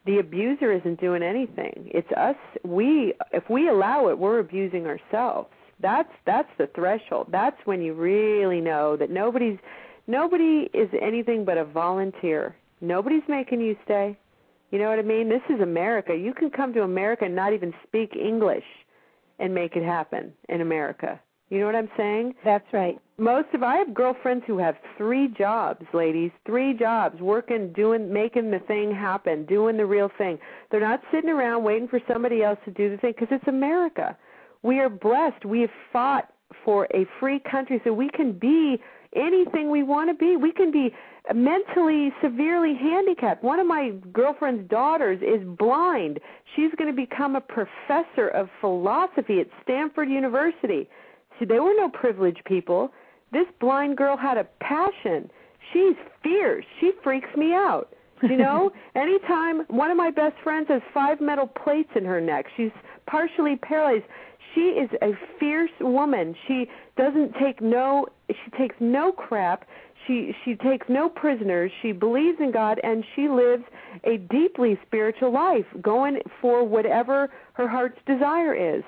Speaker 2: the abuser isn't doing anything. It's us. We, if we allow it, we're abusing ourselves. That's that's the threshold. That's when you really know that nobody's nobody is anything but a volunteer. Nobody's making you stay. You know what I mean? This is America. You can come to America and not even speak English and make it happen in America. You know what I'm saying?
Speaker 1: That's right.
Speaker 2: Most of I have girlfriends who have three jobs, ladies, three jobs, working, doing, making the thing happen, doing the real thing. They're not sitting around waiting for somebody else to do the thing because it's America. We are blessed. We have fought for a free country so we can be anything we want to be. We can be mentally severely handicapped. One of my girlfriend's daughters is blind. She's going to become a professor of philosophy at Stanford University. See, they were no privileged people. This blind girl had a passion. She's fierce. She freaks me out. You know, anytime one of my best friends has five metal plates in her neck, she's partially paralyzed. She is a fierce woman. She doesn't take no, she takes no crap. She she takes no prisoners. She believes in God, and she lives a deeply spiritual life, going for whatever her heart's desire is.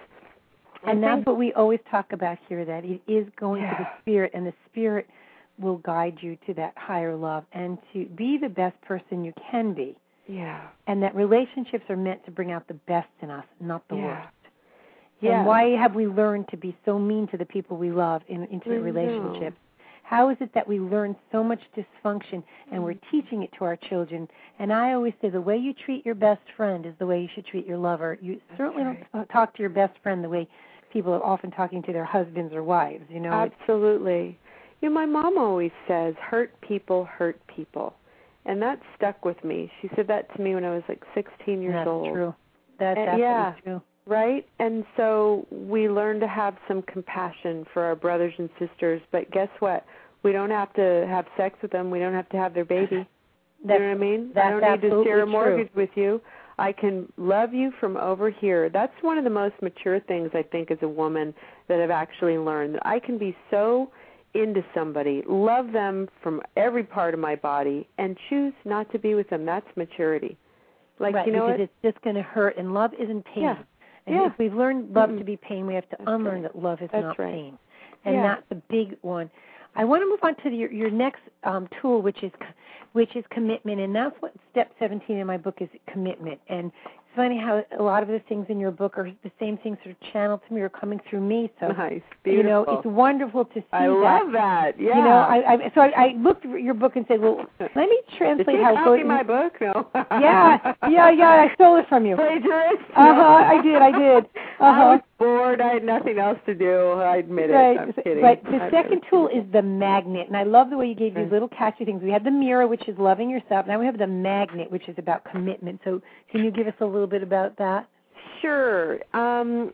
Speaker 1: And that's what we always talk about here, that it is going
Speaker 2: yeah.
Speaker 1: to the Spirit, and the Spirit will guide you to that higher love and to be the best person you can be.
Speaker 2: Yeah.
Speaker 1: And that relationships are meant to bring out the best in us, not the
Speaker 2: yeah.
Speaker 1: worst.
Speaker 2: Yeah.
Speaker 1: And why have we learned to be so mean to the people we love in intimate
Speaker 2: I
Speaker 1: relationships?
Speaker 2: know.
Speaker 1: How is it that we learn so much dysfunction and we're teaching it to our children? And I always say the way you treat your best friend is the way you should treat your lover. You
Speaker 2: That's
Speaker 1: certainly
Speaker 2: right.
Speaker 1: don't talk to your best friend the way people are often talking to their husbands or wives, you know.
Speaker 2: Absolutely. You know, my mom always says, hurt people hurt people. And that stuck with me. She said that to me when I was like sixteen years
Speaker 1: That's
Speaker 2: old.
Speaker 1: That's true. That's
Speaker 2: and,
Speaker 1: absolutely
Speaker 2: yeah,
Speaker 1: true.
Speaker 2: Right? And so we learn to have some compassion for our brothers and sisters. But guess what? We don't have to have sex with them. We don't have to have their baby.
Speaker 1: That's,
Speaker 2: you know what I mean?
Speaker 1: That's
Speaker 2: I don't need to share a mortgage
Speaker 1: true.
Speaker 2: with you. I can love you from over here. That's one of the most mature things, I think, as a woman that I've actually learned. I can be so into somebody, love them from every part of my body, and choose not to be with them. That's maturity. Like,
Speaker 1: right,
Speaker 2: you know
Speaker 1: because
Speaker 2: what?
Speaker 1: it's just going to hurt, and love isn't pain.
Speaker 2: Yeah.
Speaker 1: And
Speaker 2: yeah.
Speaker 1: if we've learned love
Speaker 2: mm-hmm.
Speaker 1: to be pain, we have to
Speaker 2: that's
Speaker 1: unlearn
Speaker 2: right.
Speaker 1: that love is
Speaker 2: that's
Speaker 1: not
Speaker 2: right.
Speaker 1: pain. And
Speaker 2: yeah.
Speaker 1: that's the big one. I want to move on to your, your next um, tool, which is which is commitment, and that's what step seventeen in my book is, commitment. And it's funny how a lot of the things in your book are the same things that are channeled to me or coming through me. So,
Speaker 2: nice, beautiful.
Speaker 1: You know, it's wonderful to see
Speaker 2: I
Speaker 1: that.
Speaker 2: I love that. Yeah.
Speaker 1: You know, I, I so I, I looked at your book and said, well, let me translate
Speaker 2: Did you
Speaker 1: how
Speaker 2: copy
Speaker 1: it goes.
Speaker 2: my book? No.
Speaker 1: yeah, yeah, yeah. I stole it from you.
Speaker 2: Plagiarist?
Speaker 1: Uh huh. I did. I did. Uh
Speaker 2: I
Speaker 1: huh.
Speaker 2: was bored. I had nothing else to do. I admit it.
Speaker 1: Right.
Speaker 2: I'm kidding.
Speaker 1: But the
Speaker 2: I'm
Speaker 1: second
Speaker 2: really
Speaker 1: tool
Speaker 2: kidding.
Speaker 1: is the magnet, and I love the way you gave these
Speaker 2: Right.
Speaker 1: little catchy things. We had the mirror, which is loving yourself. Now we have the magnet, which is about commitment. So can you give us a little bit about that?
Speaker 2: Sure. Um,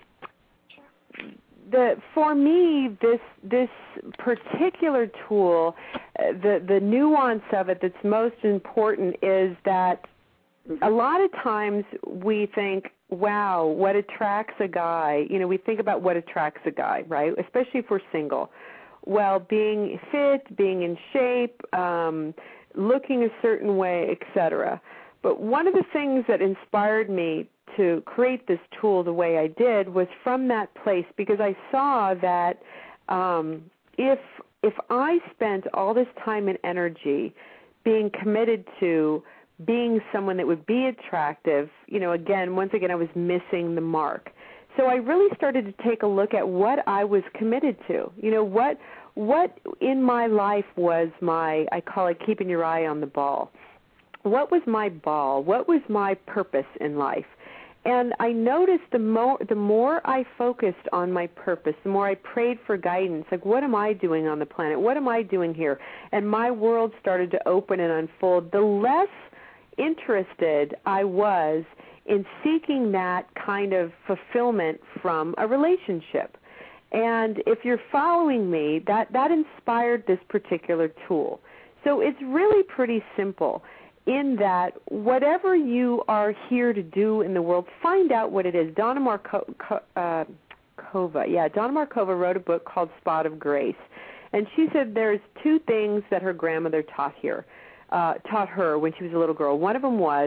Speaker 2: the for me, this this particular tool, uh, the the nuance of it that's most important is that a lot of times we think, wow, what attracts a guy? You know, we think about what attracts a guy, right? Especially if we're single. Well, being fit, being in shape, um, looking a certain way, et cetera. But one of the things that inspired me to create this tool the way I did was from that place, because I saw that um, if if I spent all this time and energy being committed to being someone that would be attractive, you know, again, once again, I was missing the mark. So I really started to take a look at what I was committed to. You know, what what in my life was my, I call it keeping your eye on the ball. What was my ball? What was my purpose in life? And I noticed the more the more I focused on my purpose, the more I prayed for guidance, like what am I doing on the planet? What am I doing here? And my world started to open and unfold. The less interested I was in seeking that kind of fulfillment from a relationship. And if you're following me, that, that inspired this particular tool. So it's really pretty simple in that whatever you are here to do in the world, find out what it is. Donna Marko, uh, Kova, yeah, Donna Markova wrote a book called Spot of Grace. And she said there's two things that her grandmother taught here. Uh, taught her when she was a little girl. One of them was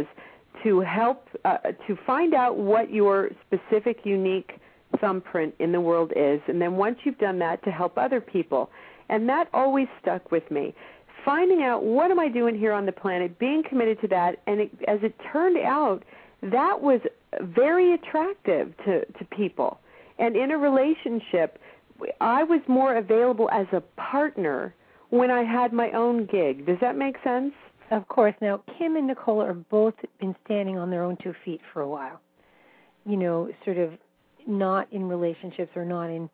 Speaker 2: to help, uh, to find out what your specific, unique thumbprint in the world is, and then once you've done that, to help other people. And that always stuck with me. Finding out what am I doing here on the planet, being committed to that, and it, as it turned out, that was very attractive to, to people. And in a relationship, I was more available as a partner when I had my own gig. Does that make sense?
Speaker 1: Of course. Now, Kim and Nicole are both been standing on their own two feet for a while. You know, sort of not in relationships or not in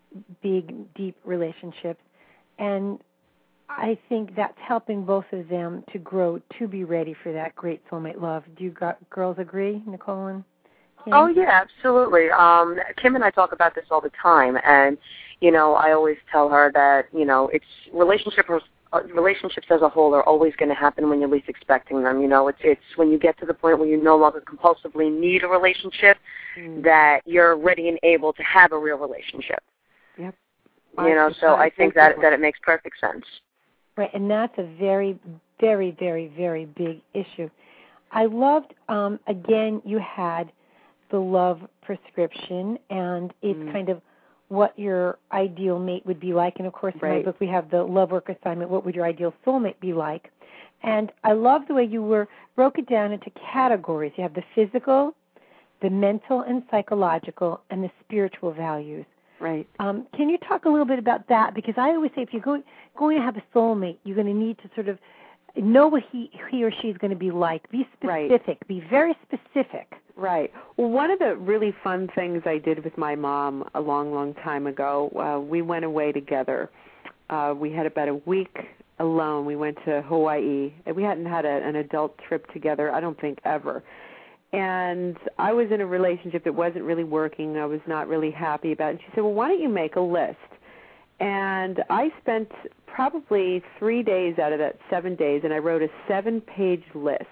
Speaker 1: big, deep relationships. And I think that's helping both of them to grow, to be ready for that great soulmate love. Do you got, girls agree, Nicole and Kim?
Speaker 3: Oh, yeah, absolutely. Um, Kim and I talk about this all the time, and, you know, I always tell her that, you know, it's relationships, relationships as a whole are always going to happen when you're least expecting them. You know, it's it's when you get to the point where you no longer compulsively need a relationship mm. that you're ready and able to have a real relationship.
Speaker 2: Yep.
Speaker 3: You know, so I think that, that it makes perfect sense.
Speaker 1: Right, and that's a very, very, very, very big issue. I loved, um, again, you had the love prescription, and it's mm. kind of what your ideal mate would be like. And, of course, in
Speaker 2: right.
Speaker 1: my book we have the love work assignment, what would your ideal soulmate be like? And I love the way you were broke it down into categories. You have the physical, the mental and psychological, and the spiritual values.
Speaker 2: Right.
Speaker 1: Um, can you talk a little bit about that? Because I always say if you're going, going to have a soulmate, you're going to need to sort of know what he, he or she is going to be like. Be specific. Right. Be very specific.
Speaker 2: Right. Well, one of the really fun things I did with my mom a long, long time ago, uh, we went away together. Uh, we had about a week alone. We went to Hawaii. We hadn't had a, an adult trip together, I don't think, ever. And I was in a relationship that wasn't really working. I was not really happy about it. And she said, well, why don't you make a list? And I spent probably three days out of that seven days, and I wrote a seven-page list.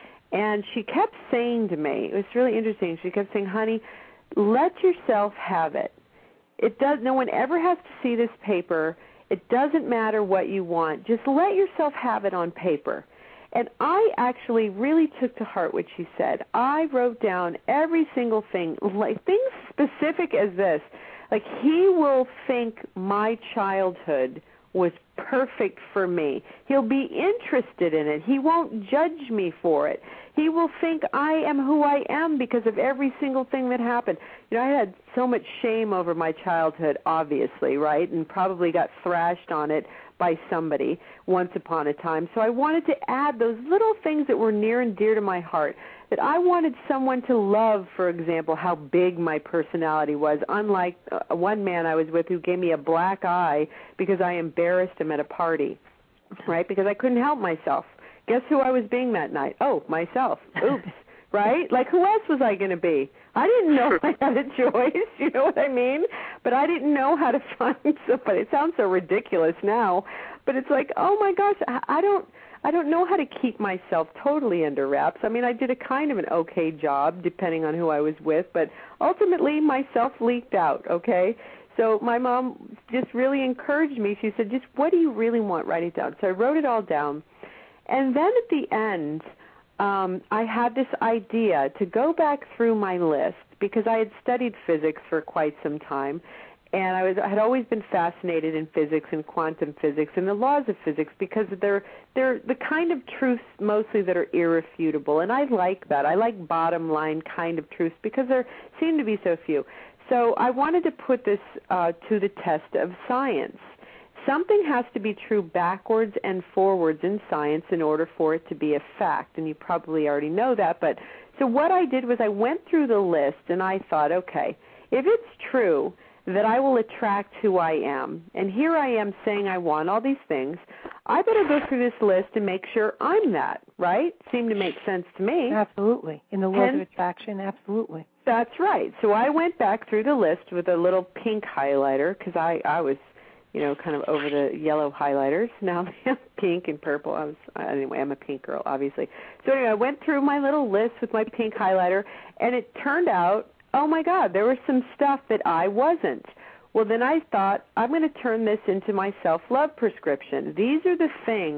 Speaker 2: And she kept saying to me, it was really interesting, she kept saying, honey, let yourself have it. It does. No one ever has to see this paper. It doesn't matter what you want. Just let yourself have it on paper. And I actually really took to heart what she said. I wrote down every single thing, like things specific as this. Like, he will think my childhood was perfect for me. He'll be interested in it. He won't judge me for it. He will think I am who I am because of every single thing that happened. You know, I had so much shame over my childhood, obviously, right, and probably got thrashed on it by somebody once upon a time. So I wanted to add those little things that were near and dear to my heart, that I wanted someone to love, for example, how big my personality was, unlike uh, one man I was with who gave me a black eye because I embarrassed him at a party, right, because I couldn't help myself. Guess who I was being that night? Oh, myself. Oops. Right? Like, who else was I going to be? I didn't know I had a choice, you know what I mean? But I didn't know how to find somebody. It sounds so ridiculous now, but it's like, oh my gosh, I don't I don't know how to keep myself totally under wraps. I mean, I did a kind of an okay job depending on who I was with, but ultimately myself leaked out, okay? So my mom just really encouraged me. She said, just what do you really want? Write it down. So I wrote it all down. And then at the end, Um, I had this idea to go back through my list because I had studied physics for quite some time, and I was I had always been fascinated in physics and quantum physics and the laws of physics because they're they're the kind of truths mostly that are irrefutable, and I like that. I like bottom line kind of truths because there seem to be so few. So I wanted to put this uh, to the test of science. Something has to be true backwards and forwards in science in order for it to be a fact, and you probably already know that. But so what I did was I went through the list, and I thought, okay, if it's true that I will attract who I am, and here I am saying I want all these things, I better go through this list and make sure I'm that, right? Seemed to make sense to me.
Speaker 1: Absolutely. In the laws of attraction, absolutely.
Speaker 2: That's right. So I went back through the list with a little pink highlighter because I, I was – you know, kind of over the yellow highlighters. Now they have pink and purple. I was, anyway, I'm a pink girl, obviously. So anyway, I went through my little list with my pink highlighter, and it turned out, oh, my God, there was some stuff that I wasn't. Well, then I thought, I'm going to turn this into my self-love prescription. These are the things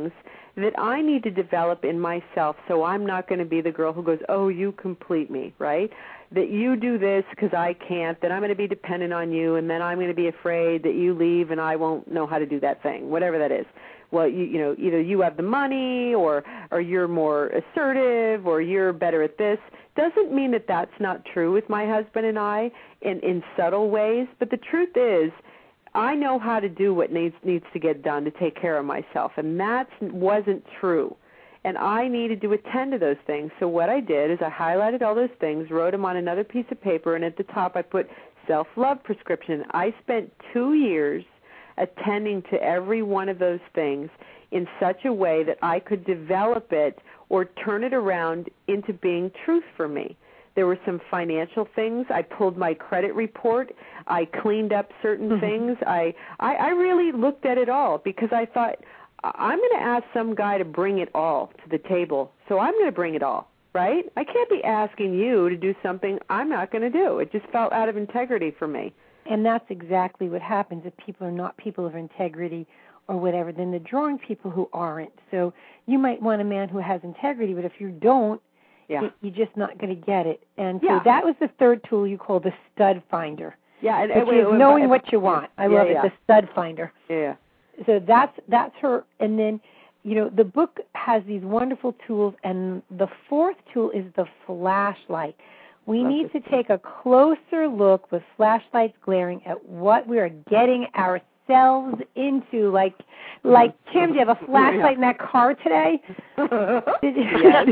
Speaker 2: that I need to develop in myself so I'm not going to be the girl who goes, oh, you complete me, right? That you do this because I can't, that I'm going to be dependent on you, and then I'm going to be afraid that you leave and I won't know how to do that thing, whatever that is. Well, you, you know, either you have the money or, or you're more assertive or you're better at this. Doesn't mean that that's not true with my husband and I in, in subtle ways, but the truth is I know how to do what needs needs to get done to take care of myself, and that wasn't true. And I needed to attend to those things. So what I did is I highlighted all those things, wrote them on another piece of paper, and at the top I put self-love prescription. I spent two years attending to every one of those things in such a way that I could develop it or turn it around into being truth for me. There were some financial things. I pulled my credit report. I cleaned up certain mm-hmm. things. I, I, I really looked at it all because I thought, I'm going to ask some guy to bring it all to the table, so I'm going to bring it all, right? I can't be asking you to do something I'm not going to do. It just felt out of integrity for me.
Speaker 1: And that's exactly what happens. If people are not people of integrity or whatever, then they're drawing people who aren't. So you might want a man who has integrity, but if you don't, yeah. it, you're just not going to get it. And so yeah. that was the third tool you call the stud finder.
Speaker 2: Yeah, and,
Speaker 1: which
Speaker 2: wait,
Speaker 1: is
Speaker 2: wait,
Speaker 1: knowing
Speaker 2: wait,
Speaker 1: what you want. I
Speaker 2: yeah,
Speaker 1: love
Speaker 2: yeah.
Speaker 1: it, the stud finder.
Speaker 2: Yeah.
Speaker 1: So that's that's her. And then, you know, the book has these wonderful tools, and the fourth tool is the flashlight. We love need to take a closer look with flashlights glaring at what we are getting ourselves into. Like, like Kim, do you have a flashlight in that car today? Did you?
Speaker 2: Yes.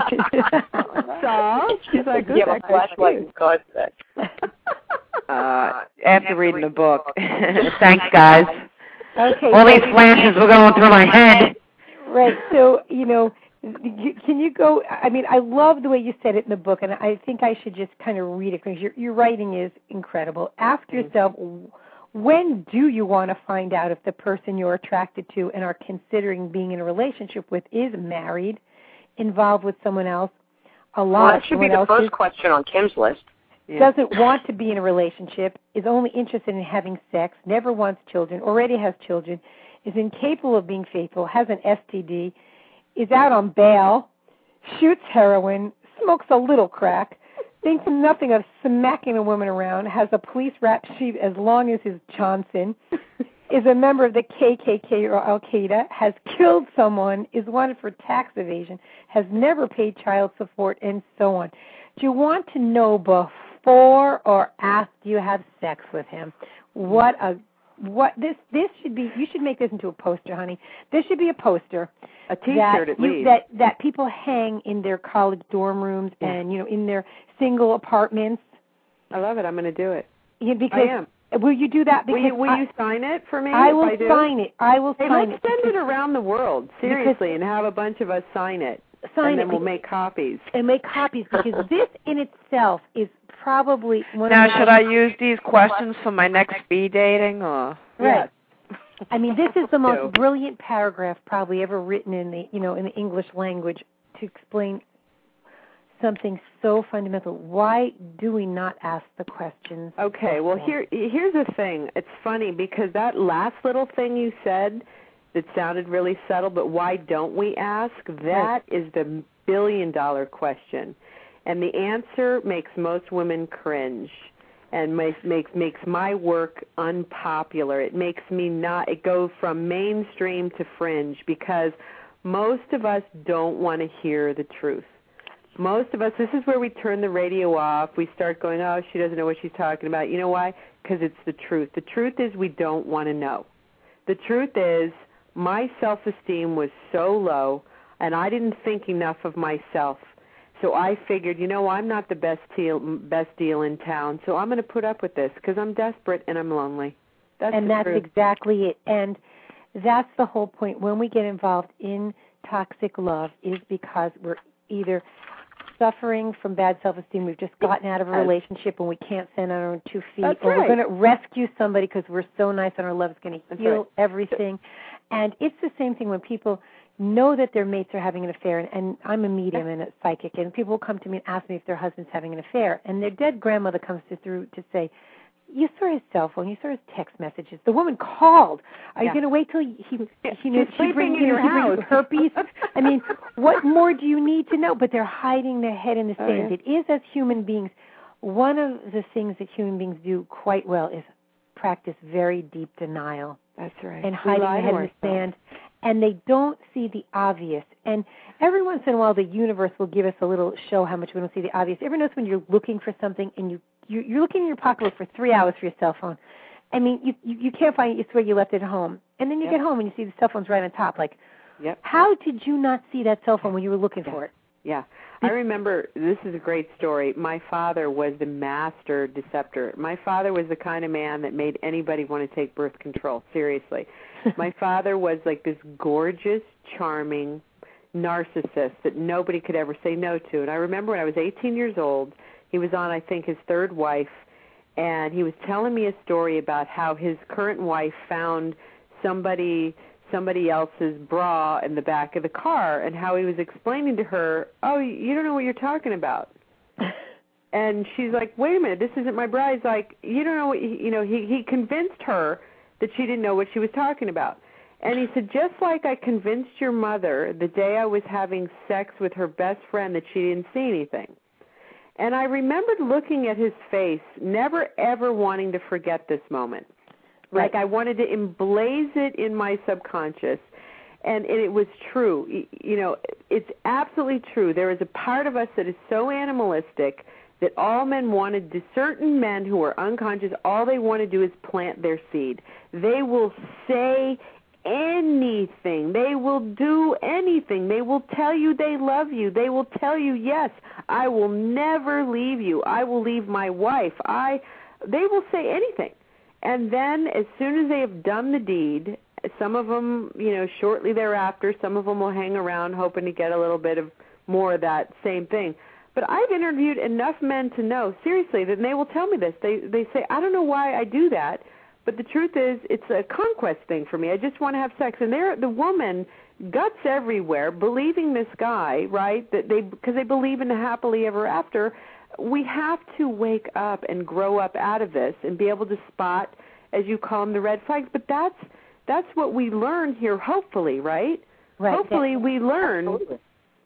Speaker 2: So she's like,
Speaker 3: do you have a flashlight in the car today?
Speaker 4: Uh, after reading the book. Thanks, guys.
Speaker 1: Okay.
Speaker 4: All these flashes were going through my head.
Speaker 1: Right. So, you know, can you go, I mean, I love the way you said it in the book, and I think I should just kind of read it because your, your writing is incredible. Ask yourself, when do you want to find out if the person you're attracted to and are considering being in a relationship with is married, involved with someone else, a lot
Speaker 3: well, that should be the first is, question on Kim's list.
Speaker 1: Yeah. Doesn't want to be in a relationship, is only interested in having sex, never wants children, already has children, is incapable of being faithful, has an S T D, is out on bail, shoots heroin, smokes a little crack, thinks nothing of smacking a woman around, has a police rap sheet as long as his Johnson, is a member of the K K K or Al-Qaeda, has killed someone, is wanted for tax evasion, has never paid child support, and so on. Do you want to know before or after you have sex with him? What a what this this should be. You should make this into a poster, honey. This should be a poster,
Speaker 2: a T-shirt at
Speaker 1: you,
Speaker 2: least
Speaker 1: that that people hang in their college dorm rooms yeah. and you know in their single apartments.
Speaker 2: I love it. I'm going to do it.
Speaker 1: Yeah, because
Speaker 2: I am.
Speaker 1: Will you do that? Because
Speaker 2: will you, will
Speaker 1: I,
Speaker 2: you sign it for me?
Speaker 1: I will
Speaker 2: if I do?
Speaker 1: sign it. I will
Speaker 2: hey,
Speaker 1: sign
Speaker 2: let's
Speaker 1: it.
Speaker 2: Let's send it around the world seriously and have a bunch of us sign it.
Speaker 1: Sign
Speaker 2: and then
Speaker 1: it
Speaker 2: we'll make copies.
Speaker 1: And make copies because this in itself is probably one
Speaker 4: now,
Speaker 1: of the
Speaker 4: should I use these questions for my next speed dating? Or?
Speaker 1: Right. I mean, this is the most brilliant paragraph probably ever written in the, you know, in the English language to explain something so fundamental. Why do we not ask the questions?
Speaker 2: Okay, well, here here's the thing. It's funny because that last little thing you said that sounded really subtle, but why don't we ask? That right. is the billion-dollar question. And the answer makes most women cringe and makes, makes makes my work unpopular. It makes me not, it goes from mainstream to fringe because most of us don't want to hear the truth. Most of us, this is where we turn the radio off. We start going, oh, she doesn't know what she's talking about. You know why? Because it's the truth. The truth is we don't want to know. The truth is my self-esteem was so low, and I didn't think enough of myself. So I figured, you know, I'm not the best deal, best deal in town, so I'm going to put up with this because I'm desperate and I'm lonely. That's
Speaker 1: and
Speaker 2: the
Speaker 1: that's
Speaker 2: truth.
Speaker 1: exactly it. And that's the whole point. When we get involved in toxic love is because we're either suffering from bad self-esteem, we've just gotten out of a relationship and we can't stand on our own two feet,
Speaker 2: That's
Speaker 1: or
Speaker 2: right.
Speaker 1: we're going to rescue somebody because we're so nice and our love is going to heal
Speaker 2: right.
Speaker 1: everything. And it's the same thing when people know that their mates are having an affair, and, and I'm a medium and a psychic, and people will come to me and ask me if their husband's having an affair, and their dead grandmother comes to, through to say, you saw his cell phone, you saw his text messages. The woman called. Are
Speaker 2: yeah.
Speaker 1: you going to wait till he, he, he knows
Speaker 2: she
Speaker 1: brings
Speaker 2: in your house
Speaker 1: herpes? I mean, what more do you need to know? But they're hiding their head in the sand.
Speaker 2: Oh, yeah.
Speaker 1: It is as human beings. One of the things that human beings do quite well is practice very deep denial.
Speaker 2: That's right.
Speaker 1: And hiding their head in the sand. And they don't see the obvious. And every once in a while, the universe will give us a little show how much we don't see the obvious. Ever notice when you're looking for something and you, you you're looking in your pocketbook for three hours for your cell phone? I mean, you you, you can't find it. You swear you left it at home. And then you
Speaker 2: yep.
Speaker 1: get home and you see the cell phone's right on top. Like,
Speaker 2: yep.
Speaker 1: how did you not see that cell phone when you were looking
Speaker 2: yeah.
Speaker 1: for it?
Speaker 2: Yeah. I remember, this is a great story. My father was the master deceptor. My father was the kind of man that made anybody want to take birth control, seriously. My father was like this gorgeous, charming narcissist that nobody could ever say no to. And I remember when I was eighteen years old, he was on, I think, his third wife, and he was telling me a story about how his current wife found somebody somebody else's bra in the back of the car, and how he was explaining to her, oh, you don't know what you're talking about. And she's like, wait a minute, this isn't my bra. He's like, you don't know what, you know, he, he convinced her that she didn't know what she was talking about. And he said, just like I convinced your mother the day I was having sex with her best friend that she didn't see anything. And I remembered looking at his face, never ever wanting to forget this moment. Like I wanted to emblaze it in my subconscious, and, and it was true. You know, it's absolutely true. There is a part of us that is so animalistic that all men wanted to, certain men who are unconscious, all they want to do is plant their seed. They will say anything. They will do anything. They will tell you they love you. They will tell you, yes, I will never leave you. I will leave my wife. I. They will say anything. And then as soon as they have done the deed, some of them, you know, shortly thereafter, some of them will hang around hoping to get a little bit of more of that same thing. But I've interviewed enough men to know, seriously, that they will tell me this. They they say, I don't know why I do that, but the truth is it's a conquest thing for me. I just want to have sex. And they're the woman, guts everywhere, believing this guy, right, that they because they believe in the happily ever after. We have to wake up and grow up out of this and be able to spot, as you call them, the red flags. But that's that's what we learn here, hopefully, right?
Speaker 1: Right.
Speaker 2: Hopefully we learn.
Speaker 1: Absolutely.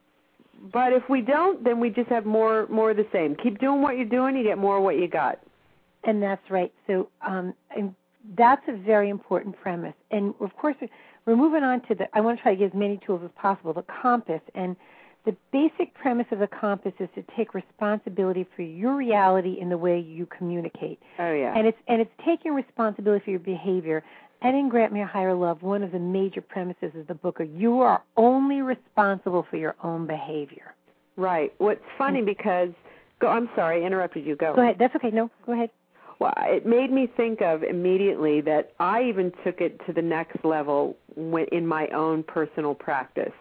Speaker 2: But if we don't, then we just have more more of the same. Keep doing what you're doing, you get more of what you got.
Speaker 1: And that's right. So um, and that's a very important premise. And, of course, we're moving on to the, I want to try to give as many tools as possible, the compass. And the basic premise of the compass is to take responsibility for your reality in the way you communicate.
Speaker 2: Oh, yeah.
Speaker 1: And it's and it's taking responsibility for your behavior. And in Grant Me a Higher Love, one of the major premises of the book are you are only responsible for your own behavior.
Speaker 2: Right. What's funny and, because, go, I'm sorry, I interrupted you. Go.
Speaker 1: Go ahead. That's okay. No, go ahead.
Speaker 2: Well, it made me think of immediately that I even took it to the next level when, in my own personal practice.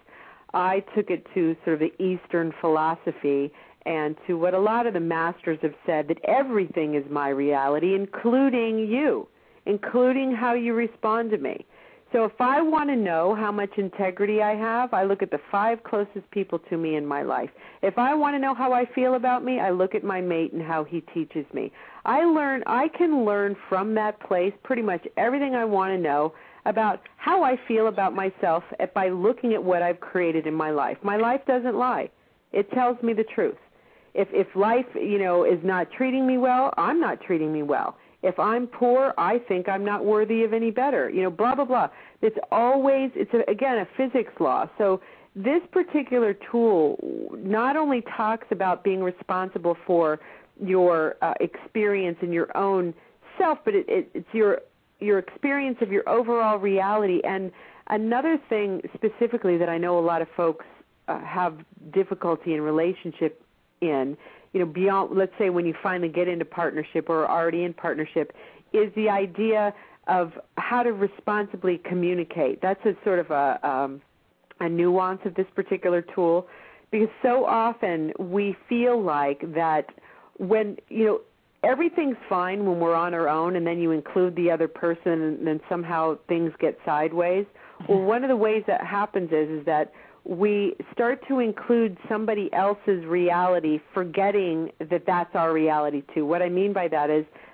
Speaker 2: I took it to sort of the Eastern philosophy and to what a lot of the masters have said, that everything is my reality, including you, including how you respond to me. So if I want to know how much integrity I have, I look at the five closest people to me in my life. If I want to know how I feel about me, I look at my mate and how he teaches me. I learn, I can learn from that place pretty much everything I want to know about how I feel about myself by looking at what I've created in my life. My life doesn't lie. It tells me the truth. If if life, you know, is not treating me well, I'm not treating me well. If I'm poor, I think I'm not worthy of any better. You know, blah, blah, blah. It's always, it's, a, again, a physics law. So this particular tool not only talks about being responsible for your uh, experience in your own self, but it, it, it's your your experience of your overall reality. And another thing specifically that I know a lot of folks uh, have difficulty in relationship in, you know, beyond, let's say when you finally get into partnership or are already in partnership, is the idea of how to responsibly communicate. That's a sort of a, um, a nuance of this particular tool, because so often we feel like that when, you know, everything's fine when we're on our own, and then you include the other person, and then somehow things get sideways. Well, one of the ways that happens is is that we start to include somebody else's reality, forgetting that that's our reality too. What I mean by that is,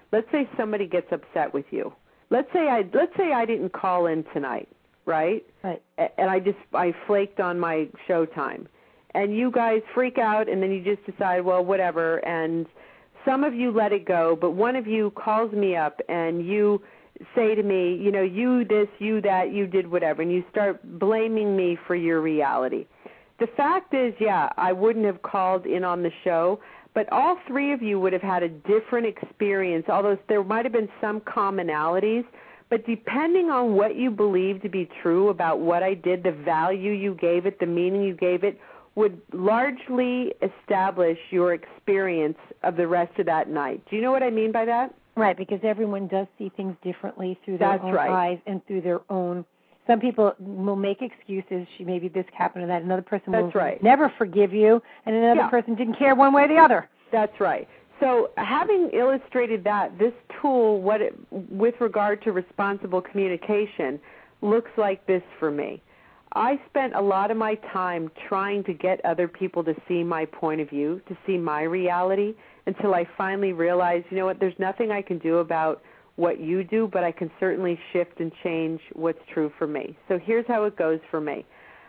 Speaker 2: let's say somebody gets upset with you. Let's say I let's say I didn't call in tonight, right?
Speaker 1: Right.
Speaker 2: And I just I flaked on my show time. And you guys freak out, and then you just decide, well, whatever, and some of you let it go, but one of you calls me up and you say to me, you know, you this, you that, you did whatever, and you start blaming me for your reality. The fact is, yeah, I wouldn't have called in on the show, but all three of you would have had a different experience, although there might have been some commonalities. But depending on what you believe to be true about what I did, the value you gave it, the meaning you gave it, would largely establish your experience of the rest of that night. Do you know what I mean by that?
Speaker 1: Right, because everyone does see things differently through their
Speaker 2: That's
Speaker 1: own
Speaker 2: right.
Speaker 1: eyes and through their own. Some people will make excuses. She maybe this happened or that. Another person
Speaker 2: That's
Speaker 1: will
Speaker 2: right.
Speaker 1: never forgive you, and another
Speaker 2: Yeah.
Speaker 1: person didn't care one way or the other.
Speaker 2: That's right. So having illustrated that, this tool, what it, with regard to responsible communication, looks like this for me. I spent a lot of my time trying to get other people to see my point of view, to see my reality, until I finally realized, you know what, there's nothing I can do about what you do, but I can certainly shift and change what's true for me. So here's how it goes for me.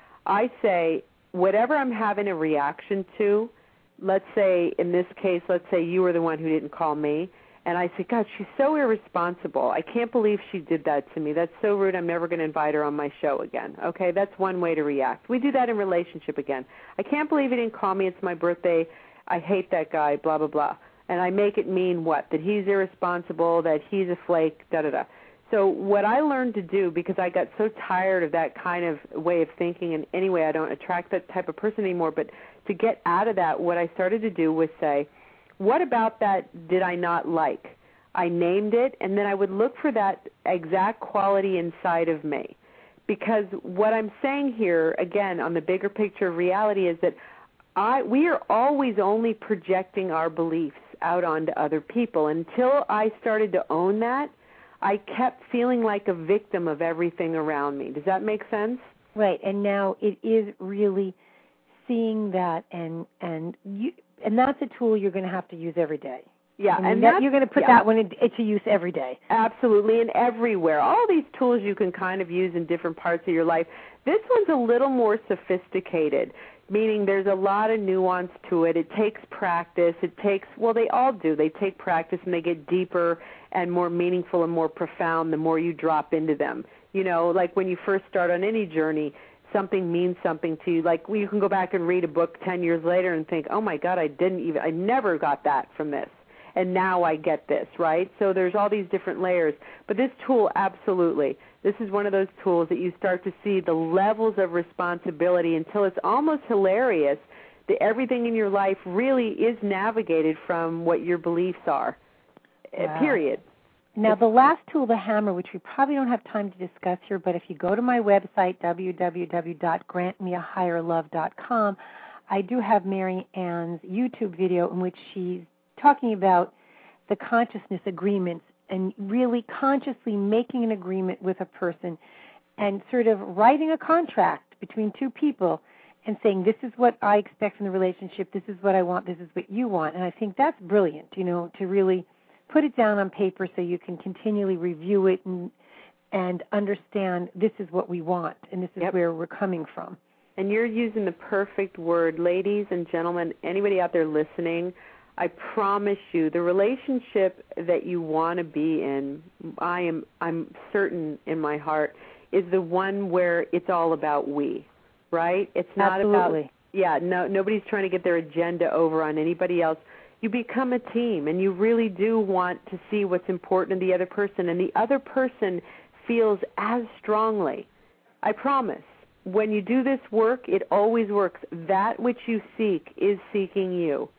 Speaker 2: I say, whatever I'm having a reaction to, let's say, in this case, let's say you were the one who didn't call me, and I say, God, she's so irresponsible. I can't believe she did that to me. That's so rude. I'm never going to invite her on my show again. Okay, that's one way to react. We do that in relationship again. I can't believe he didn't call me. It's my birthday. I hate that guy, blah, blah, blah. And I make it mean what? That he's irresponsible, that he's a flake, da-da-da. So what I learned to do, because I got so tired of that kind of way of thinking, and anyway, I don't attract that type of person anymore, but to get out of that, what I started to do was say, what about that did I not like? I named it, and then I would look for that exact quality inside of me. Because what I'm saying here, again, on the bigger picture of reality is that I, we are always only projecting our beliefs out onto other people. Until I started to own that, I kept feeling like a victim of everything around me. Does that make sense?
Speaker 1: Right, and now it is really seeing that, and and you, and that's a tool you're going to have to use every day.
Speaker 2: Yeah,
Speaker 1: and,
Speaker 2: and
Speaker 1: that, you're going to put
Speaker 2: yeah.
Speaker 1: that one into use every day.
Speaker 2: Absolutely, and everywhere. All these tools you can kind of use in different parts of your life. This one's a little more sophisticated, meaning there's a lot of nuance to it. It takes practice. It takes, well, they all do. They take practice, and they get deeper and more meaningful and more profound the more you drop into them. You know, like when you first start on any journey, something means something to you. Like you can go back and read a book ten years later and think, oh, my God, I didn't even, I never got that from this. And now I get this, right? So there's all these different layers. But this tool, absolutely. This is one of those tools that you start to see the levels of responsibility until it's almost hilarious that everything in your life really is navigated from what your beliefs are, wow. Period.
Speaker 1: Now, the last tool, the hammer, which we probably don't have time to discuss here, but if you go to my website, w w w dot grant me a higher love dot com, I do have Mary Ann's YouTube video in which she's talking about the consciousness agreements and really consciously making an agreement with a person and sort of writing a contract between two people and saying, this is what I expect from the relationship, this is what I want, this is what you want. And I think that's brilliant, you know, to really put it down on paper so you can continually review it and and understand this is what we want and this is yep. where we're coming from.
Speaker 2: And you're using the perfect word. Ladies and gentlemen, anybody out there listening, I promise you, the relationship that you want to be in, I am, I'm certain in my heart, is the one where it's all about we, right? It's not
Speaker 1: Absolutely.
Speaker 2: about, yeah, no, nobody's trying to get their agenda over on anybody else. You become a team, and you really do want to see what's important in the other person, and the other person feels as strongly. I promise. When you do this work, it always works. That which you seek is seeking you.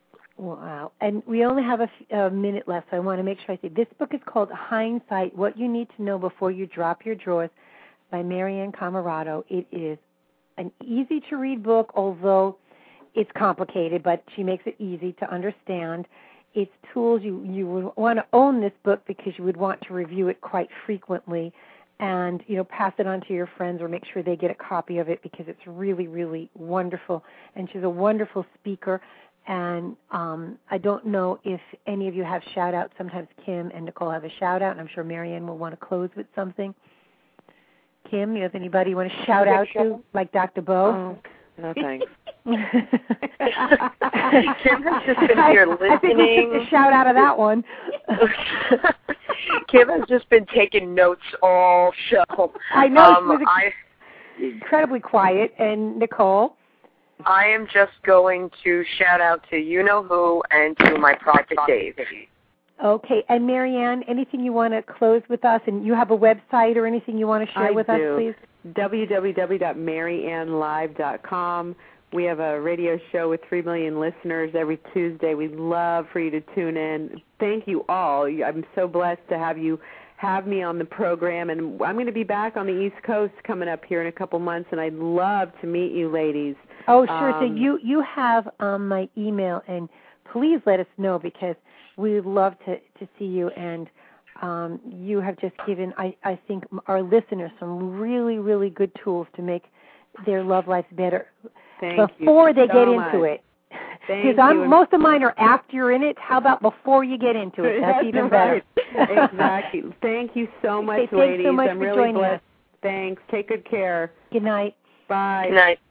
Speaker 1: Wow. And we only have a, f- a minute left, so I want to make sure I say this book is called Hindsight, What You Need to Know Before You Drop Your Drawers by Mary Ann Camarado. It is an easy-to-read book, although it's complicated, but she makes it easy to understand. It's tools. You, you would want to own this book because you would want to review it quite frequently and, you know, pass it on to your friends or make sure they get a copy of it because it's really, really wonderful. And she's a wonderful speaker. And um, I don't know if any of you have shout-outs. Sometimes Kim and Nicole have a shout-out, and I'm sure Marianne will want to close with something. Kim, you have anybody you want to shout out to, like Doctor Bo?
Speaker 4: Oh, no thanks.
Speaker 3: Kim has just been here listening.
Speaker 1: I think we took the shout out of that one.
Speaker 3: Kim has just been taking notes all show.
Speaker 1: I know.
Speaker 3: Um,
Speaker 1: she was
Speaker 3: I,
Speaker 1: incredibly quiet. And Nicole?
Speaker 3: I am just going to shout out to you know who and to my Project Dave.
Speaker 1: Okay. And Marianne, anything you want to close with us? And you have a website or anything you want to share
Speaker 2: I
Speaker 1: with
Speaker 2: do.
Speaker 1: us, please?
Speaker 2: w w w dot marianne live dot com. We have a radio show with three million listeners every Tuesday. We'd love for you to tune in. Thank you all. I'm so blessed to have you have me on the program. And I'm going to be back on the East Coast coming up here in a couple months, and I'd love to meet you ladies.
Speaker 1: Oh, sure.
Speaker 2: Um,
Speaker 1: so you, you have um, my email, and please let us know because we'd love to, to see you. And um, you have just given, I, I think, our listeners some really, really good tools to make their love lives better.
Speaker 2: Thank
Speaker 1: before
Speaker 2: you
Speaker 1: they
Speaker 2: so
Speaker 1: get
Speaker 2: much.
Speaker 1: into it.
Speaker 2: Thank
Speaker 1: Because
Speaker 2: you.
Speaker 1: most of mine are after you're in it. How about before you get into it? That's,
Speaker 2: That's
Speaker 1: even
Speaker 2: right.
Speaker 1: better.
Speaker 2: Exactly. Thank you so much,
Speaker 1: Okay, thanks
Speaker 2: ladies.
Speaker 1: so much
Speaker 2: I'm
Speaker 1: for
Speaker 2: really
Speaker 1: joining
Speaker 2: blessed.
Speaker 1: us.
Speaker 2: Thanks. Take good care.
Speaker 1: Good night.
Speaker 2: Bye.
Speaker 3: Good night.